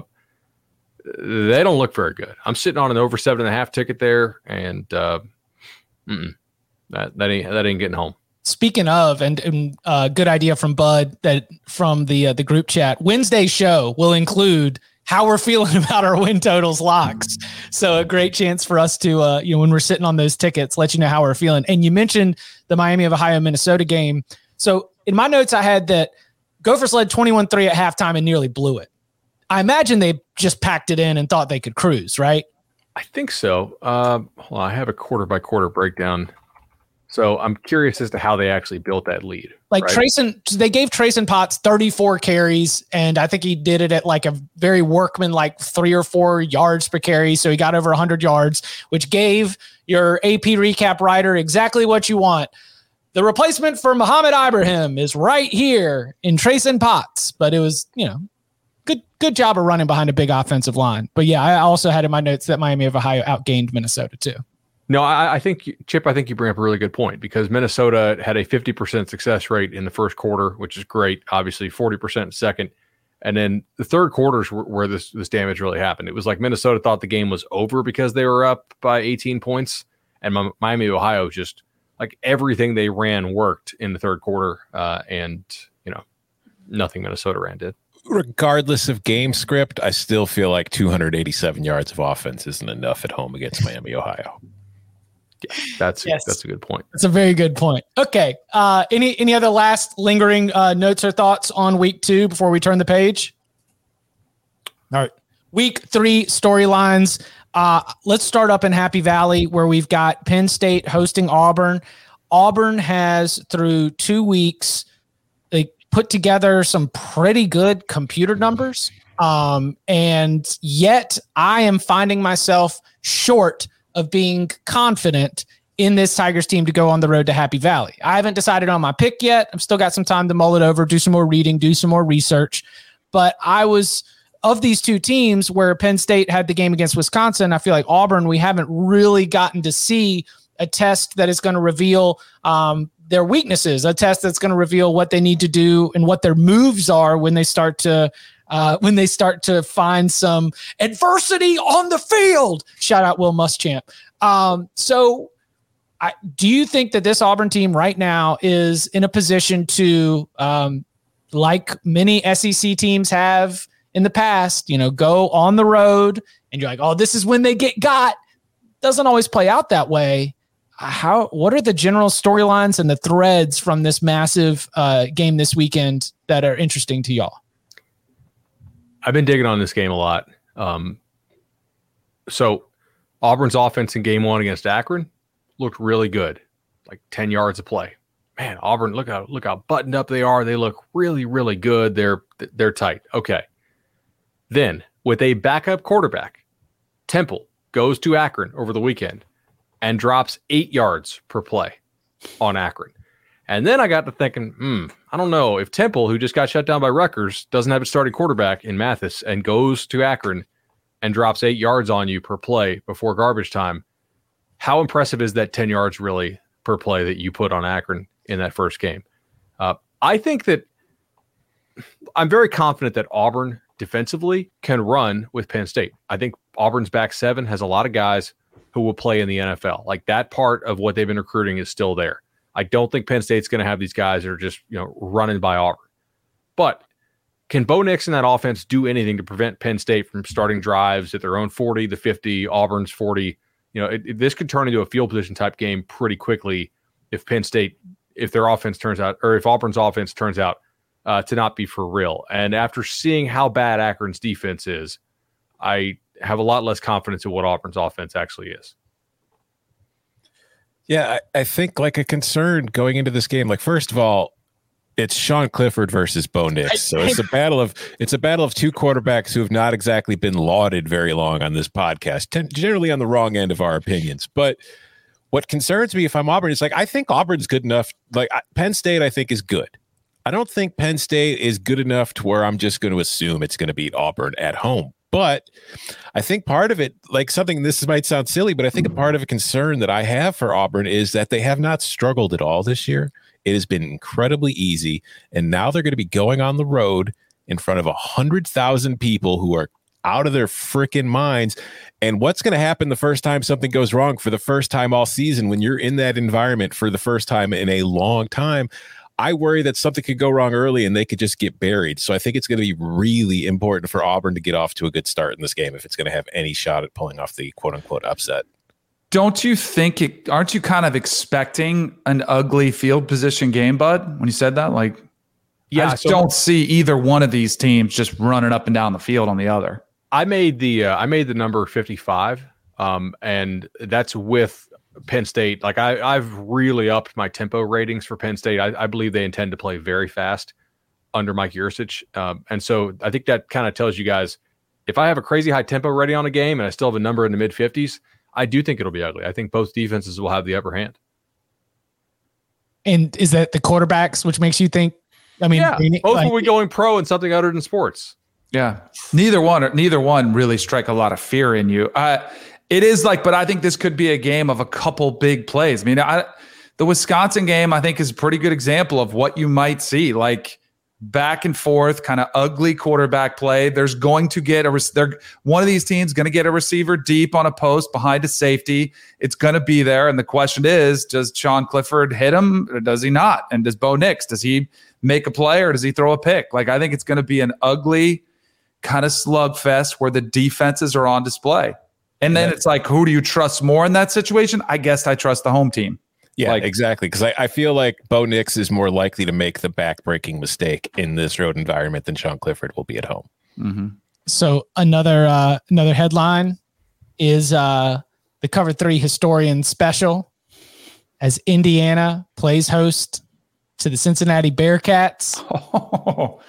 They don't look very good. I'm sitting on an over 7.5 ticket there, and that ain't getting home. Speaking of, and good idea from Bud that from the group chat. Wednesday's show will include how we're feeling about our win totals locks. So a great chance for us to, when we're sitting on those tickets, let you know how we're feeling. And you mentioned the Miami of Ohio, Minnesota game. So in my notes, I had that Gophers led 21-3 at halftime and nearly blew it. I imagine they just packed it in and thought they could cruise, right? I think so. I have a quarter by quarter breakdown So I'm curious as to how they actually built that lead. Like right? They gave Trayson Potts 34 carries, and I think he did it at like a very workman, like 3 or 4 yards per carry. So he got over 100 yards, which gave your AP recap writer exactly what you want. The replacement for Muhammad Ibrahim is right here in Trayson Potts, but it was, good job of running behind a big offensive line. But yeah, I also had in my notes that Miami of Ohio outgained Minnesota too. No, I think, Chip, I think you bring up a really good point because Minnesota had a 50% success rate in the first quarter, which is great. Obviously, 40% second. And then the third quarters where this damage really happened. It was like Minnesota thought the game was over because they were up by 18 points. And Miami, Ohio, just like everything they ran worked in the third quarter. And nothing Minnesota ran did. Regardless of game script, I still feel like 287 yards of offense isn't enough at home against Miami, Ohio. Yeah, that's a good point. That's a very good point. Okay. Any other last lingering notes or thoughts on week 2 before we turn the page? All right. Week 3 storylines. Let's start up in Happy Valley where we've got Penn State hosting Auburn. Auburn has, through 2 weeks, they put together some pretty good computer numbers. And yet I am finding myself short of being confident in this Tigers team to go on the road to Happy Valley. I haven't decided on my pick yet. I've still got some time to mull it over, do some more reading, do some more research. But I was, of these 2 teams where Penn State had the game against Wisconsin, I feel like Auburn, we haven't really gotten to see a test that is going to reveal their weaknesses, a test that's going to reveal what they need to do and what their moves are when they start to find some adversity on the field. Shout out Will Muschamp. Do you think that this Auburn team right now is in a position to, like many SEC teams have in the past, go on the road and you're like, oh, this is when they get got? Doesn't always play out that way. What are the general storylines and the threads from this massive game this weekend that are interesting to y'all? I've been digging on this game a lot. So Auburn's offense in game 1 against Akron looked really good, like 10 yards of play. Man, Auburn, look how buttoned up they are. They look really, really good. They're tight. Okay. Then with a backup quarterback, Temple goes to Akron over the weekend and drops 8 yards per play on Akron. And then I got to thinking, I don't know, if Temple, who just got shut down by Rutgers, doesn't have a starting quarterback in Mathis and goes to Akron and drops 8 yards on you per play before garbage time, how impressive is that 10 yards really per play that you put on Akron in that first game? I think that I'm very confident that Auburn defensively can run with Penn State. I think Auburn's back 7 has a lot of guys who will play in the NFL. Like that part of what they've been recruiting is still there. I don't think Penn State's going to have these guys that are just, running by Auburn. But can Bo Nix and that offense do anything to prevent Penn State from starting drives at their own 40, the 50, Auburn's 40? This could turn into a field position type game pretty quickly if their offense turns out, or if Auburn's offense turns out to not be for real. And after seeing how bad Akron's defense is, I have a lot less confidence in what Auburn's offense actually is. Yeah, I think like a concern going into this game, like first of all, it's Sean Clifford versus Bo Nix. So it's a battle of 2 quarterbacks who have not exactly been lauded very long on this podcast, generally on the wrong end of our opinions. But what concerns me if I'm Auburn is like, I think Auburn's good enough. Like Penn State, I think is good. I don't think Penn State is good enough to where I'm just going to assume it's going to beat Auburn at home. But I think part of it, like this might sound silly, but I think a part of a concern that I have for Auburn is that they have not struggled at all this year. It has been incredibly easy. And now they're going to be going on the road in front of 100,000 people who are out of their freaking minds. And what's going to happen the first time something goes wrong for the first time all season when you're in that environment for the first time in a long time? I worry that something could go wrong early and they could just get buried. So I think it's going to be really important for Auburn to get off to a good start in this game if it's going to have any shot at pulling off the quote unquote upset. Don't you think aren't you kind of expecting an ugly field position game, Bud, when you said that? Like, yeah, I just don't see either one of these teams just running up and down the field on the other. I made the number 55, and that's with Penn State, like I've really upped my tempo ratings for Penn State. I believe they intend to play very fast under Mike Yurcich. And so I think that kind of tells you guys, if I have a crazy high tempo rating on a game and I still have a number in the mid 50s, I do think it'll be ugly. I think both defenses will have the upper hand. And is that the quarterbacks, which makes you think, I mean, yeah, both will be going pro in something other than sports. Yeah. Neither one really strike a lot of fear in you. It is like, but I think this could be a game of a couple big plays. I mean, the Wisconsin game, I think, is a pretty good example of what you might see. Like, back and forth, kind of ugly quarterback play. There's going to get one of these teams going to get a receiver deep on a post behind a safety. It's going to be there. And the question is, does Sean Clifford hit him or does he not? And does Bo Nix, does he make a play or does he throw a pick? Like, I think it's going to be an ugly kind of slugfest where the defenses are on display. And then it's like, who do you trust more in that situation? I guess I trust the home team. Yeah, exactly. Because I feel like Bo Nix is more likely to make the back-breaking mistake in this road environment than Sean Clifford will be at home. Mm-hmm. So another headline is the Cover 3 Historian Special as Indiana plays host to the Cincinnati Bearcats. Oh.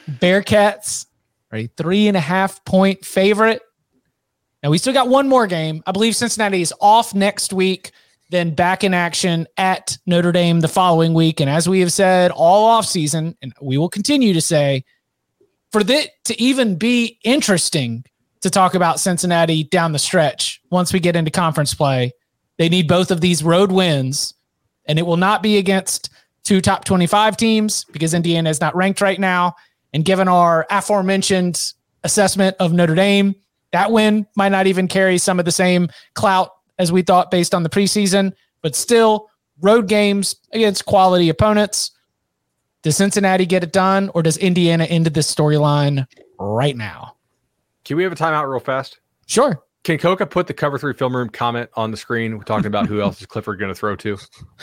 Bearcats are a 3.5-point favorite. Now, we still got one more game. I believe Cincinnati is off next week, then back in action at Notre Dame the following week. And as we have said all offseason, and we will continue to say, for it to even be interesting to talk about Cincinnati down the stretch, once we get into conference play, they need both of these road wins. And it will not be against two top 25 teams because Indiana is not ranked right now. And given our aforementioned assessment of Notre Dame, that win might not even carry some of the same clout as we thought based on the preseason, but still road games against quality opponents. Does Cincinnati get it done, or does Indiana end this storyline right now? Can we have a timeout real fast? Sure. Can Coca put the Cover 3 Film Room comment on the screen? We're talking about who else is Clifford going to throw to.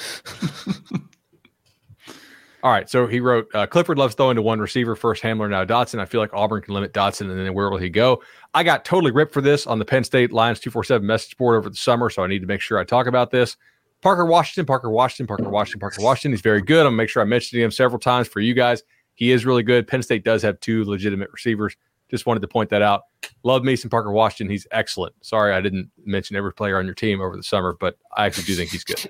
All right, so he wrote, Clifford loves throwing to one receiver, first Hamler, now Dotson. I feel like Auburn can limit Dotson, and then where will he go? I got totally ripped for this on the Penn State Lions 247 message board over the summer, so I need to make sure I talk about this. Parker Washington. He's very good. I'm going to make sure I mentioned him several times for you guys. He is really good. Penn State does have two legitimate receivers. Just wanted to point that out. Love me some Parker Washington. He's excellent. Sorry I didn't mention every player on your team over the summer, but I actually do think he's good.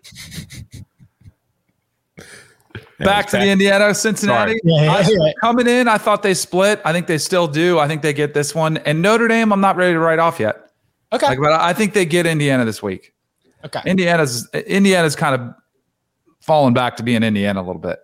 Back to the Indiana Cincinnati. Coming in, I thought they split. I think they still do. I think they get this one. And Notre Dame, I'm not ready to write off yet. Okay. But I think they get Indiana this week. Okay. Indiana's kind of fallen back to being Indiana a little bit.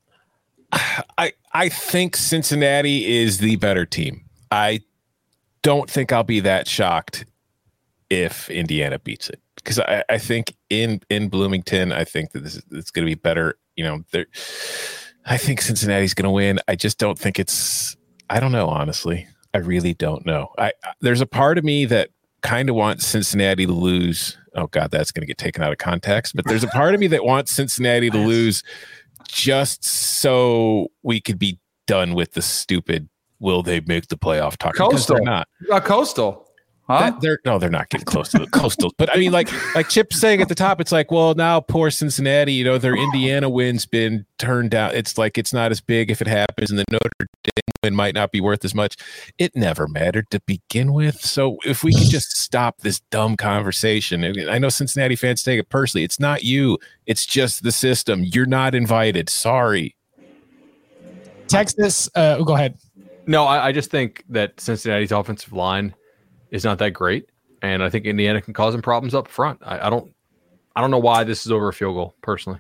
I think Cincinnati is the better team. I don't think I'll be that shocked if Indiana beats it, because I think in Bloomington, I think that it's going to be better. I think Cincinnati's going to win. I just don't think I don't know, honestly. I really don't know. There's a part of me that kind of wants Cincinnati to lose. Oh God, that's going to get taken out of context, but there's a part of me that wants Cincinnati to lose just so we could be done with the stupid, will they make the playoff talk? Coastal. They're not. Coastal. Huh? They're not getting close to the Coastal. But I mean, like Chip's saying at the top, it's like, well, now poor Cincinnati, their Indiana win's been turned down. It's like it's not as big if it happens, and the Notre Dame win might not be worth as much. It never mattered to begin with. So if we could just stop this dumb conversation. I know Cincinnati fans take it personally. It's not you. It's just the system. You're not invited. Sorry. Texas, go ahead. No, I just think that Cincinnati's offensive line is not that great, and I think Indiana can cause them problems up front. I don't know why this is over a field goal, personally.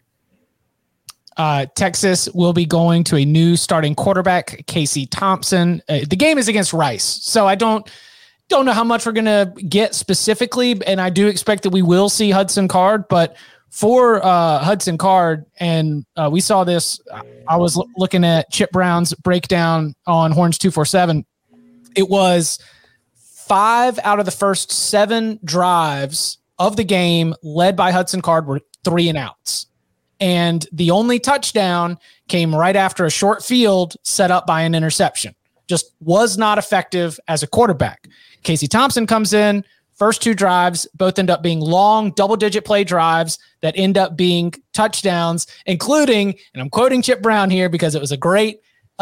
Texas will be going to a new starting quarterback, Casey Thompson. The game is against Rice, so I don't know how much we're going to get specifically, and I do expect that we will see Hudson Card, but for Hudson Card, and we saw this, I was looking at Chip Brown's breakdown on Horns 247. It was 5 out of the first 7 drives of the game led by Hudson Card were 3 and outs. And the only touchdown came right after a short field set up by an interception. Just was not effective as a quarterback. Casey Thompson comes in, First two drives both end up being long, double-digit play drives that end up being touchdowns, including, and I'm quoting Chip Brown here because it was a great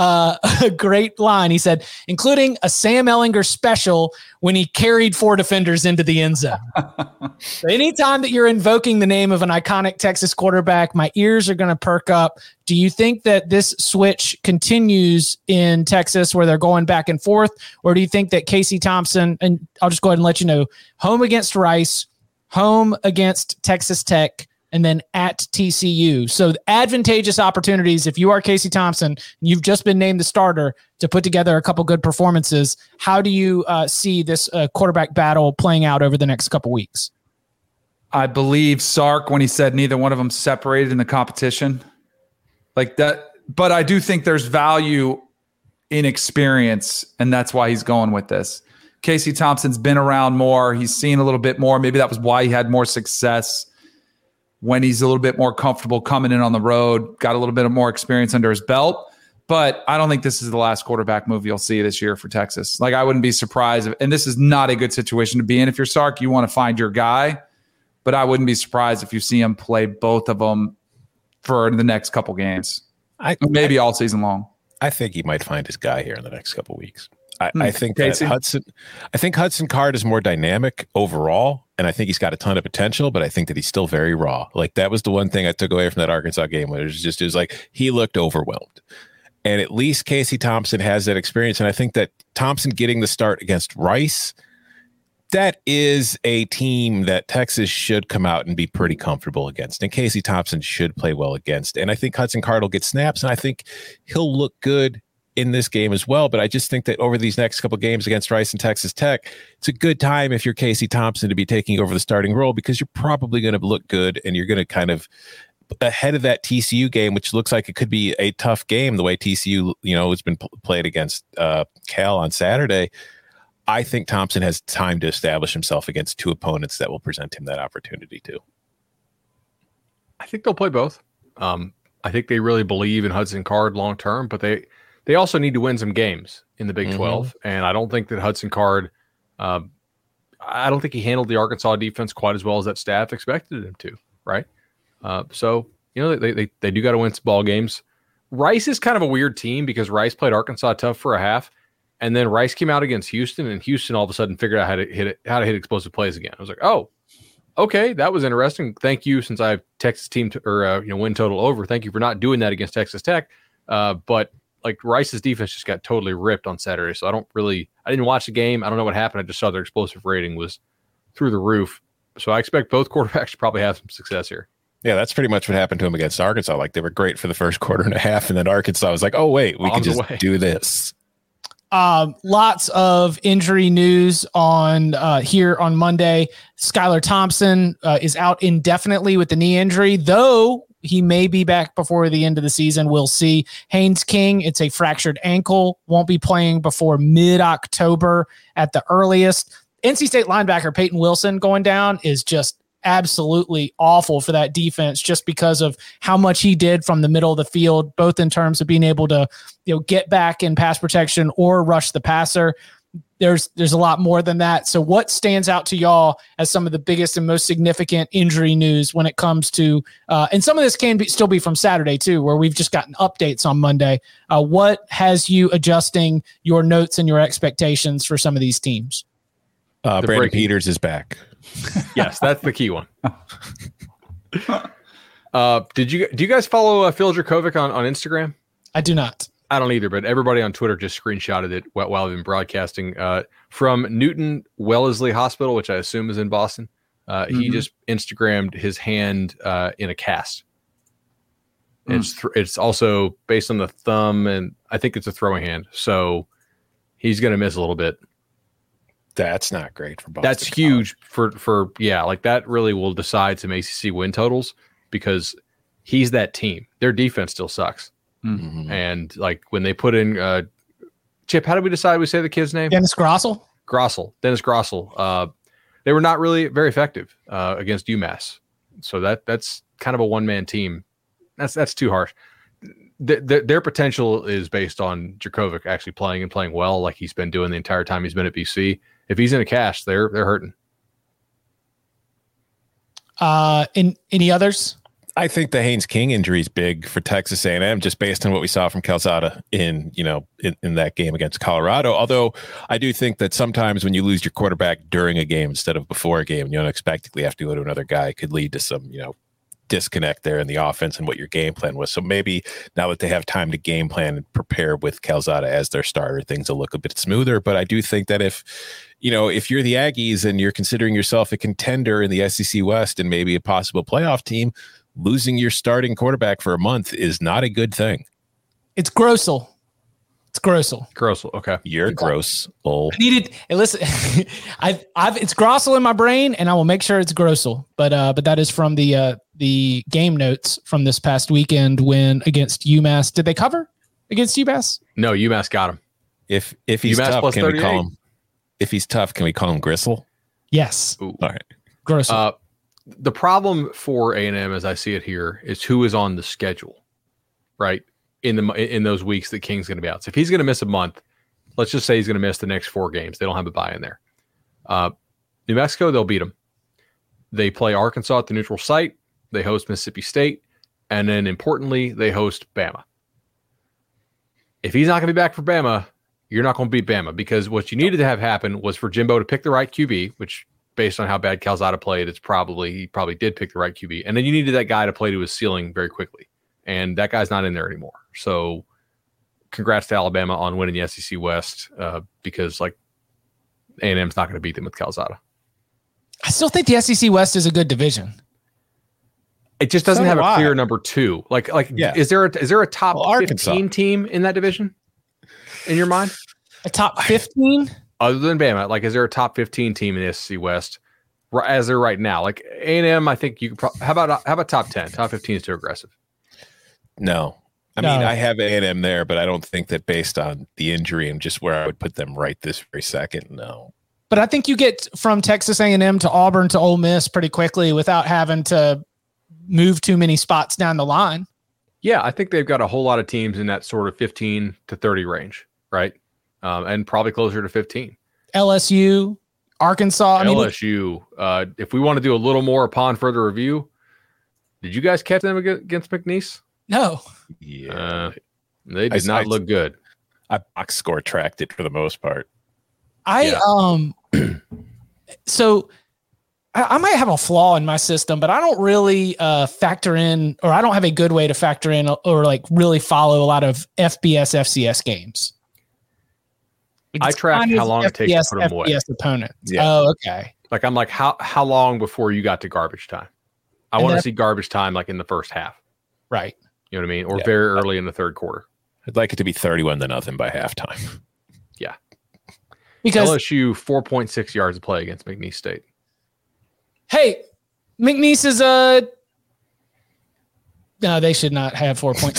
line. He said, including a Sam Ehlinger special when he carried 4 defenders into the end zone. So anytime that you're invoking the name of an iconic Texas quarterback, my ears are going to perk up. Do you think that this switch continues in Texas where they're going back and forth? Or do you think that Casey Thompson, and I'll just go ahead and let you know, home against Rice, home against Texas Tech, and then at TCU. So advantageous opportunities if you are Casey Thompson, you've just been named the starter to put together a couple good performances. How do you see this quarterback battle playing out over the next couple weeks? I believe Sark when he said neither one of them separated in the competition. Like that, but I do think there's value in experience, and that's why he's going with this. Casey Thompson's been around more. He's seen a little bit more. Maybe that was why he had more success when he's a little bit more comfortable coming in on the road, got a little bit of more experience under his belt. But I don't think this is the last quarterback move you'll see this year for Texas. Like, I wouldn't be surprised. And this is not a good situation to be in. If you're Sark, you want to find your guy. But I wouldn't be surprised if you see him play both of them for the next couple games. Maybe all season long. I think he might find his guy here in the next couple weeks. I think that Hudson Card is more dynamic overall, and I think he's got a ton of potential, but I think that he's still very raw. Like, that was the one thing I took away from that Arkansas game, where it was like he looked overwhelmed. And at least Casey Thompson has that experience, and I think that Thompson getting the start against Rice, that is a team that Texas should come out and be pretty comfortable against, and Casey Thompson should play well against. And I think Hudson Card will get snaps, and I think he'll look good in this game as well. But I just think that over these next couple games against Rice and Texas Tech, it's a good time if you're Casey Thompson to be taking over the starting role, because you're probably going to look good and you're going to kind of ahead of that TCU game, which looks like it could be a tough game the way TCU, has been played against Cal on Saturday. I think Thompson has time to establish himself against two opponents that will present him that opportunity too. I think they'll play both. I think they really believe in Hudson Card long term, but they also need to win some games in the Big 12. And I don't think that Hudson Card, I don't think he handled the Arkansas defense quite as well as that staff expected him to, right? So they do got to win some ball games. Rice is kind of a weird team because Rice played Arkansas tough for a half, and then Rice came out against Houston, and Houston all of a sudden figured out how to hit explosive plays again. I was like, oh, okay, that was interesting. Thank you, since I have Texas team win total over. Thank you for not doing that against Texas Tech. But like, Rice's defense just got totally ripped on Saturday. So I didn't watch the game. I don't know what happened. I just saw their explosive rating was through the roof. So I expect both quarterbacks to probably have some success here. Yeah, that's pretty much what happened to him against Arkansas. Like, they were great for the first quarter and a half, and then Arkansas was like, oh, wait, we can just do this. Lots of injury news on here on Monday. Skylar Thompson is out indefinitely with the knee injury, though he may be back before the end of the season. We'll see. Haynes King, it's a fractured ankle, won't be playing before mid-October at the earliest. NC State linebacker Peyton Wilson going down is just absolutely awful for that defense, just because of how much he did from the middle of the field, both in terms of being able to get back in pass protection or rush the passer. There's a lot more than that. So what stands out to y'all as some of the biggest and most significant injury news when it comes to, and some of this can still be from Saturday too, where we've just gotten updates on Monday. What has you adjusting your notes and your expectations for some of these teams? Brandon Peters is back. Yes, that's the key one. Do you guys follow Phil Dracovic on Instagram? I do not. I don't either, but everybody on Twitter just screenshotted it while I've been broadcasting from Newton Wellesley Hospital, which I assume is in Boston. He just Instagrammed his hand in a cast. It's also based on the thumb, and I think it's a throwing hand. So he's going to miss a little bit. That's not great for Boston. That's huge for like that really will decide some ACC win totals, because he's that team. Their defense still sucks. Mm-hmm. And like when they put in Chip, how did we decide we say the kid's name? Dennis Grossel. Dennis Grossel. They were not really very effective against UMass. So that's kind of a one-man team. That's too harsh. Their potential is based on Dracovic actually playing well, like he's been doing the entire time he's been at BC. If he's in a cast, they're hurting. In any others? I think the Haynes King injury is big for Texas A&M, just based on what we saw from Calzada in that game against Colorado. Although I do think that sometimes when you lose your quarterback during a game instead of before a game, you unexpectedly have to go to another guy. It could lead to some, disconnect there in the offense and what your game plan was. So maybe now that they have time to game plan and prepare with Calzada as their starter, things will look a bit smoother. But I do think that if you're the Aggies and you're considering yourself a contender in the SEC West and maybe a possible playoff team, losing your starting quarterback for a month is not a good thing. It's Grossel. Grossel. Okay. You're gross. Hey, listen, it's Grossel in my brain, and I will make sure it's Grossel. But that is from the game notes from this past weekend when against UMass. Did they cover against UMass? No, UMass got him. If he's UMass tough, can 38. we call him? If he's tough, can we call him Gristle? Yes. Ooh. All right. Grossel. The problem for A&M, as I see it here, is who is on the schedule, right? In those weeks that King's going to be out. So if he's going to miss a month, let's just say he's going to miss the next 4 games. They don't have a bye in there. New Mexico, they'll beat them. They play Arkansas at the neutral site. They host Mississippi State. And then importantly, they host Bama. If he's not going to be back for Bama, you're not going to beat Bama, because what you needed to have happen was for Jimbo to pick the right QB, which based on how bad Calzada played, he probably did pick the right QB. And then you needed that guy to play to his ceiling very quickly. And that guy's not in there anymore. So congrats to Alabama on winning the SEC West, because A&M's not going to beat them with Calzada. I still think the SEC West is a good division. It just doesn't have a clear number 2. Is there a top 15 team in that division in your mind? A top 15? Other than Bama, is there a top 15 team in the SEC West as they're right now? Like A&M, I think you could how about top 10? Top 15 is too aggressive. No. I mean, I have A&M there, but I don't think that based on the injury and just where I would put them right this very second, no. But I think you get from Texas A&M to Auburn to Ole Miss pretty quickly without having to move too many spots down the line. Yeah, I think they've got a whole lot of teams in that sort of 15 to 30 range, right? And probably closer to 15. LSU, Arkansas. LSU. If we want to do a little more upon further review, did you guys catch them against McNeese? No. Yeah. They did not look good. I box score tracked it for the most part. So I might have a flaw in my system, but I don't really factor in, or I don't have a good way to factor in or really follow a lot of FBS, FCS games. I track how long it takes to put them away. FBS opponents. Yeah. Oh, okay. I'm like, how long before you got to garbage time? I want to see garbage time in the first half. Right. You know what I mean? Or very early in the third quarter. I'd like it to be 31-0 by halftime. Yeah. Because LSU 4.6 yards of play against McNeese State. Hey, McNeese is no, they should not have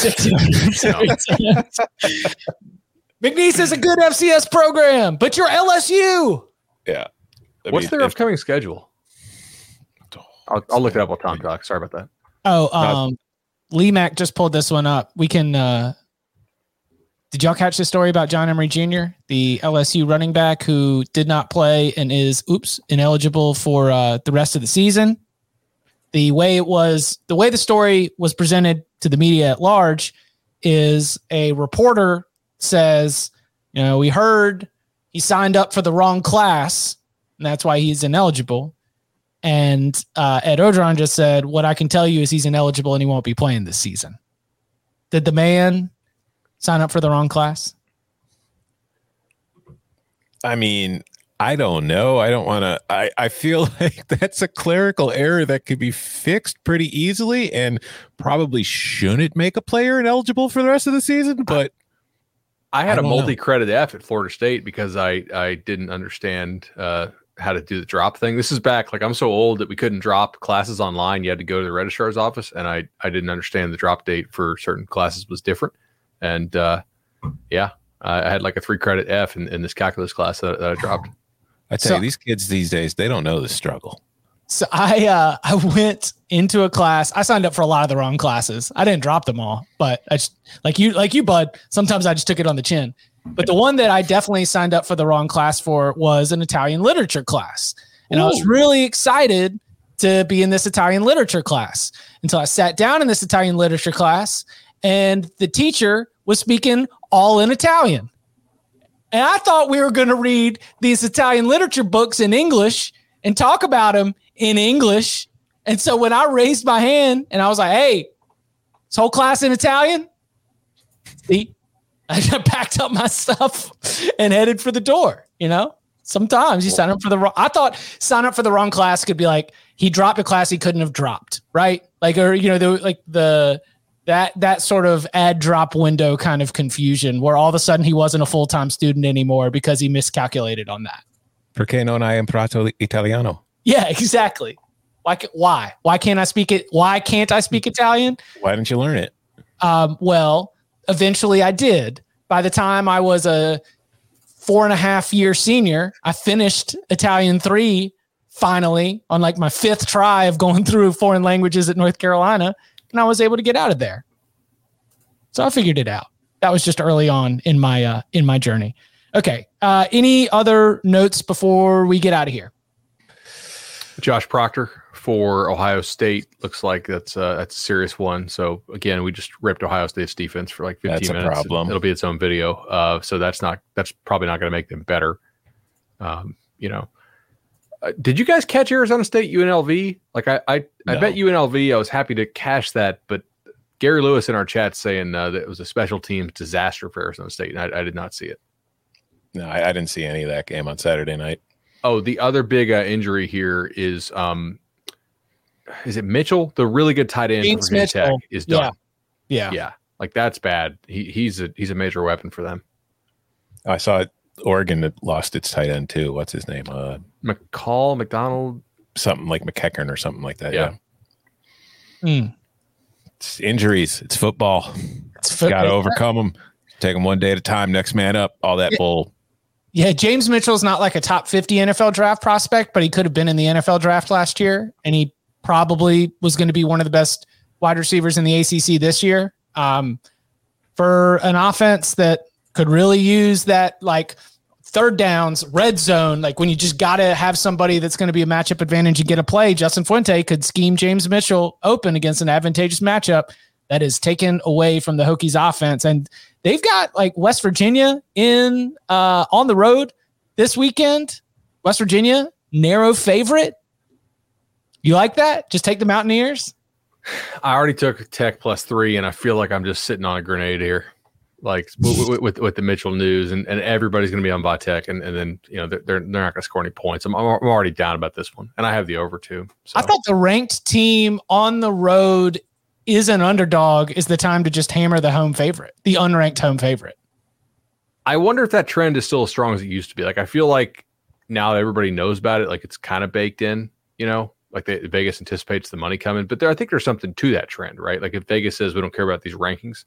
4.6. McNeese is a good FCS program, but you're LSU. Yeah. What's their upcoming schedule? I'll look it up while Tom talks. Sorry about that. Lee Mack just pulled this one up. We can. Did y'all catch the story about John Emery Jr., the LSU running back who did not play and is ineligible for the rest of the season? The way the story was presented to the media at large is a reporter says, we heard he signed up for the wrong class and that's why he's ineligible. And Ed Orgeron just said, what I can tell you is he's ineligible and he won't be playing this season. Did the man sign up for the wrong class? I mean, I don't know. I don't want to. I feel like that's a clerical error that could be fixed pretty easily and probably shouldn't make a player ineligible for the rest of the season. But I had a multi-credit F at Florida State because I didn't understand how to do the drop thing. This is back, I'm so old that we couldn't drop classes online. You had to go to the registrar's office, and I didn't understand the drop date for certain classes was different. And I had a 3-credit F in this calculus class that I dropped. I tell you, these kids these days, they don't know the struggle. So I went into a class. I signed up for a lot of the wrong classes. I didn't drop them all, but I just, like you, Bud, sometimes I just took it on the chin. But the one that I definitely signed up for the wrong class for was an Italian literature class. And I was really excited to be in this Italian literature class until I sat down in this Italian literature class and the teacher was speaking all in Italian. And I thought we were going to read these Italian literature books in English and talk about them in English. And so when I raised my hand and I was like, hey, this whole class in Italian, see, I packed up my stuff and headed for the door. Sometimes you sign up for the wrong. I thought sign up for the wrong class could be like he dropped a class he couldn't have dropped, right? Like, or that sort of add drop window kind of confusion where all of a sudden he wasn't a full-time student anymore because he miscalculated on that. Perché non hai imparato italiano? Yeah, exactly. Why can't I speak it? Why can't I speak Italian? Why didn't you learn it? Well, eventually I did. By the time I was a 4.5-year senior, I finished Italian 3 finally on like my 5th try of going through foreign languages at North Carolina, and I was able to get out of there. So I figured it out. That was just early on in my journey. Okay. Any other notes before we get out of here? Josh Proctor for Ohio State looks like that's a serious one. So again, we just ripped Ohio State's defense for like 15 minutes. That's a problem. It'll be its own video. So that's probably not going to make them better. Did you guys catch Arizona State UNLV? Like I bet UNLV. I was happy to cash that, but Gary Lewis in our chat saying that it was a special teams disaster for Arizona State, and I did not see it. No, I didn't see any of that game on Saturday night. Oh, the other big injury here is it Mitchell? The really good tight end for Virginia Tech is done. Yeah. Like that's bad. He's a major weapon for them. I saw Oregon that lost its tight end too. What's his name? McDonald, something like McEachern or something like that. Yeah. It's injuries. It's football. Got to overcome them. Take them one day at a time. Next man up. All that bull. Yeah, James Mitchell's not like a top 50 NFL draft prospect, but he could have been in the NFL draft last year, and he probably was going to be one of the best wide receivers in the ACC this year. For an offense that could really use that, like third downs, red zone, like when you just got to have somebody that's going to be a matchup advantage and get a play, Justin Fuente could scheme James Mitchell open against an advantageous matchup that is taken away from the Hokies offense. And they've got like West Virginia on the road this weekend. West Virginia, narrow favorite. You like that? Just take the Mountaineers? I already took Tech +3, and I feel like I'm just sitting on a grenade here, like with the Mitchell news, and everybody's going to be on by Tech, and then they're not going to score any points. I'm already down about this one, and I have the over too. So. I thought the ranked team on the road is an underdog is the time to just hammer the home favorite, the unranked home favorite. I wonder if that trend is still as strong as it used to be. Like I feel like now everybody knows about it, like it's kind of baked in, like Vegas anticipates the money coming, but I think there's something to that trend, right? Like if Vegas says we don't care about these rankings,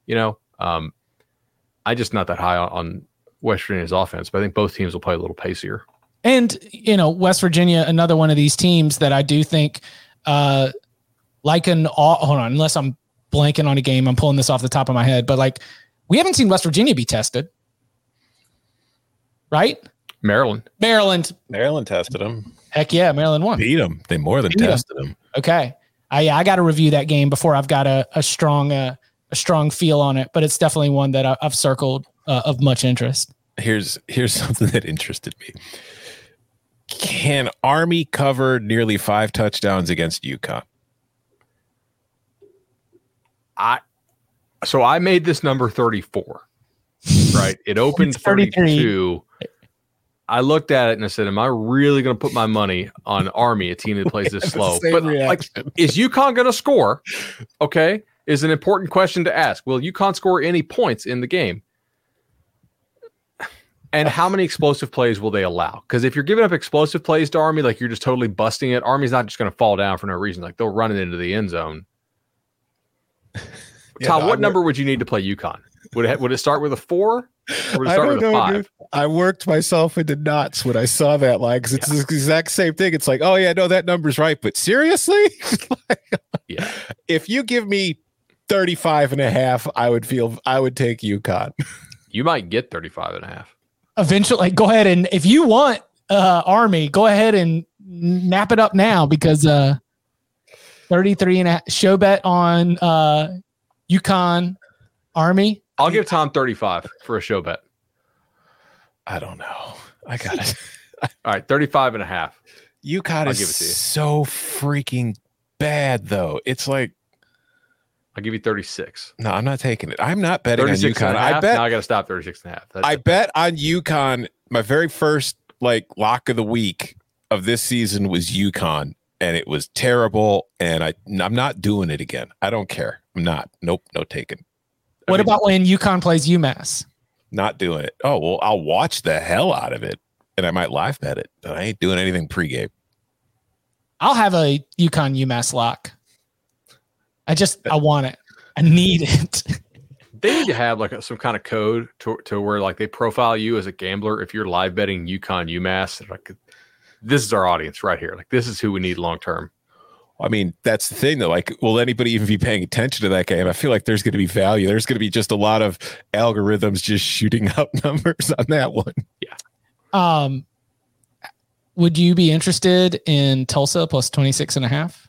I just not that high on West Virginia's offense, but I think both teams will play a little pacier. And, West Virginia, another one of these teams that I do think, hold on, unless I'm blanking on a game, I'm pulling this off the top of my head, but like we haven't seen West Virginia be tested, right? Maryland tested them. Heck yeah, Maryland won. Beat them. They more than tested them. Okay, I got to review that game before I've got a strong feel on it, but it's definitely one that I've circled of much interest. Here's something that interested me. Can Army cover nearly 5 touchdowns against UConn? So I made this number 34, right? It opened 32. I looked at it and I said, am I really going to put my money on Army, a team that plays this slow? But is UConn going to score? Okay. Is an important question to ask. Will UConn score any points in the game? And how many explosive plays will they allow? Because if you're giving up explosive plays to Army, like you're just totally busting it, Army's not just going to fall down for no reason. Like they'll run it into the end zone. Tom, what number would you need to play UConn? Would it start with a 4? Or would it start with a 5? Dude. I worked myself into knots when I saw that line because it's the exact same thing. It's like, oh yeah, no, that number's right, but seriously, yeah. If you give me 35.5, I would take UConn. You might get 35.5. Eventually, go ahead and if you want Army, go ahead and nap it up now because 33.5 show bet on UConn Army. I'll give Tom 35 for a show bet. I don't know. I got it. All right, 35.5. UConn is so freaking bad, though. It's like, I'll give you 36. No, I'm not taking it. I'm not betting on UConn. I bet. Now I got to stop 36.5. I bet on UConn. My very first lock of the week of this season was UConn, and it was terrible. And I'm not doing it again. I don't care. I'm not. Nope. No taking. What about when UConn plays UMass? Not doing it. Oh well, I'll watch the hell out of it, and I might live bet it. But I ain't doing anything pregame. I'll have a UConn UMass lock. I want it. I need it. They need to have some kind of code to where they profile you as a gambler if you're live betting UConn UMass. This is our audience right here. This is who we need long term. I mean, that's the thing though. Will anybody even be paying attention to that game? I feel like there's going to be value. There's going to be just a lot of algorithms just shooting up numbers on that one. Yeah. Would you be interested in Tulsa plus 26.5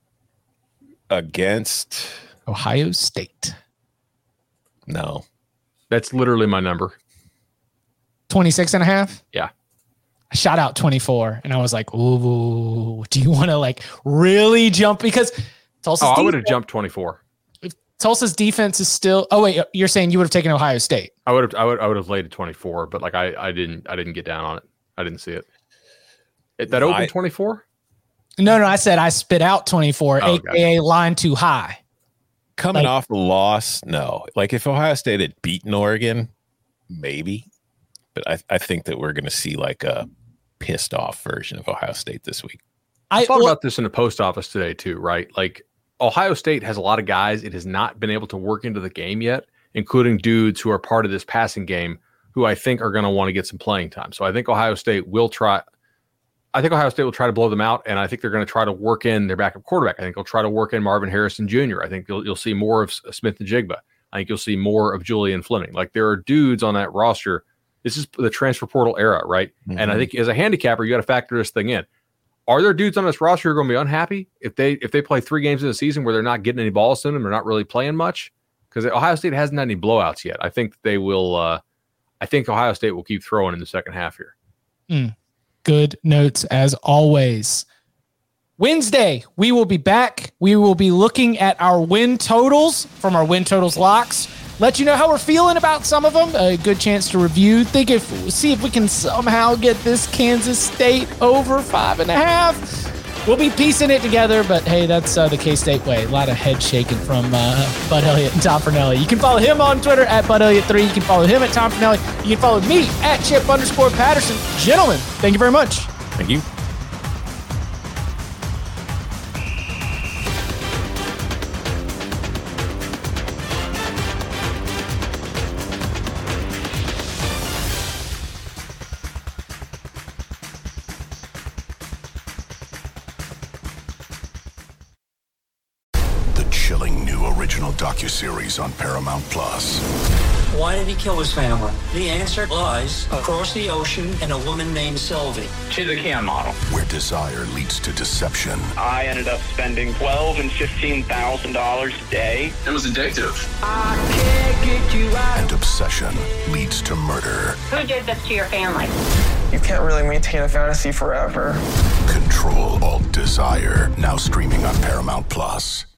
against Ohio State? No, that's literally my number. 26.5. Yeah. I shot out 24 and I was like, ooh, do you want to really jump? Because Tulsa's I would have jumped 24. Tulsa's defense is still, you're saying you would have taken Ohio State. I would have laid at 24, but I didn't get down on it. I didn't see it. That opened 24? No, I said I spit out 24, aka line too high. Coming off a loss, no. If Ohio State had beaten Oregon, maybe. But I think that we're going to see a pissed off version of Ohio State this week. I thought about this in the post office today too, right? Ohio State has a lot of guys it has not been able to work into the game yet, including dudes who are part of this passing game who I think are going to want to get some playing time. So I think Ohio State will try to blow them out, and I think they're going to try to work in their backup quarterback. I think they'll try to work in Marvin Harrison Jr. I think you'll see more of Smith-Njigba. I think you'll see more of Julian Fleming. There are dudes on that roster. This is the transfer portal era, right? Mm-hmm. And I think as a handicapper, you got to factor this thing in. Are there dudes on this roster who are going to be unhappy if they play 3 games in the season where they're not getting any balls to them, they're not really playing much? Because Ohio State hasn't had any blowouts yet. I think they will. I think Ohio State will keep throwing in the second half here. Good notes as always. Wednesday, we will be back. We will be looking at our win totals from our win totals locks. Let you know how we're feeling about some of them. A good chance to review. See if we can somehow get this Kansas State over 5.5. We'll be piecing it together, but hey, that's the K-State way. A lot of head shaking from Bud Elliott and Tom Fornelli. You can follow him on Twitter at BudElliott3. You can follow him at Tom Fornelli. You can follow me at Chip_Patterson. Gentlemen, thank you very much. Thank you. Docuseries on Paramount Plus. Why did he kill his family? The answer lies across the ocean in a woman named Sylvie. She's a Ken model. Where desire leads to deception. I ended up spending $12,000 and $15,000 a day. It was addictive. I can't get you out. And obsession leads to murder. Who did this to your family? You can't really maintain a fantasy forever. Control Alt Desire. Now streaming on Paramount Plus.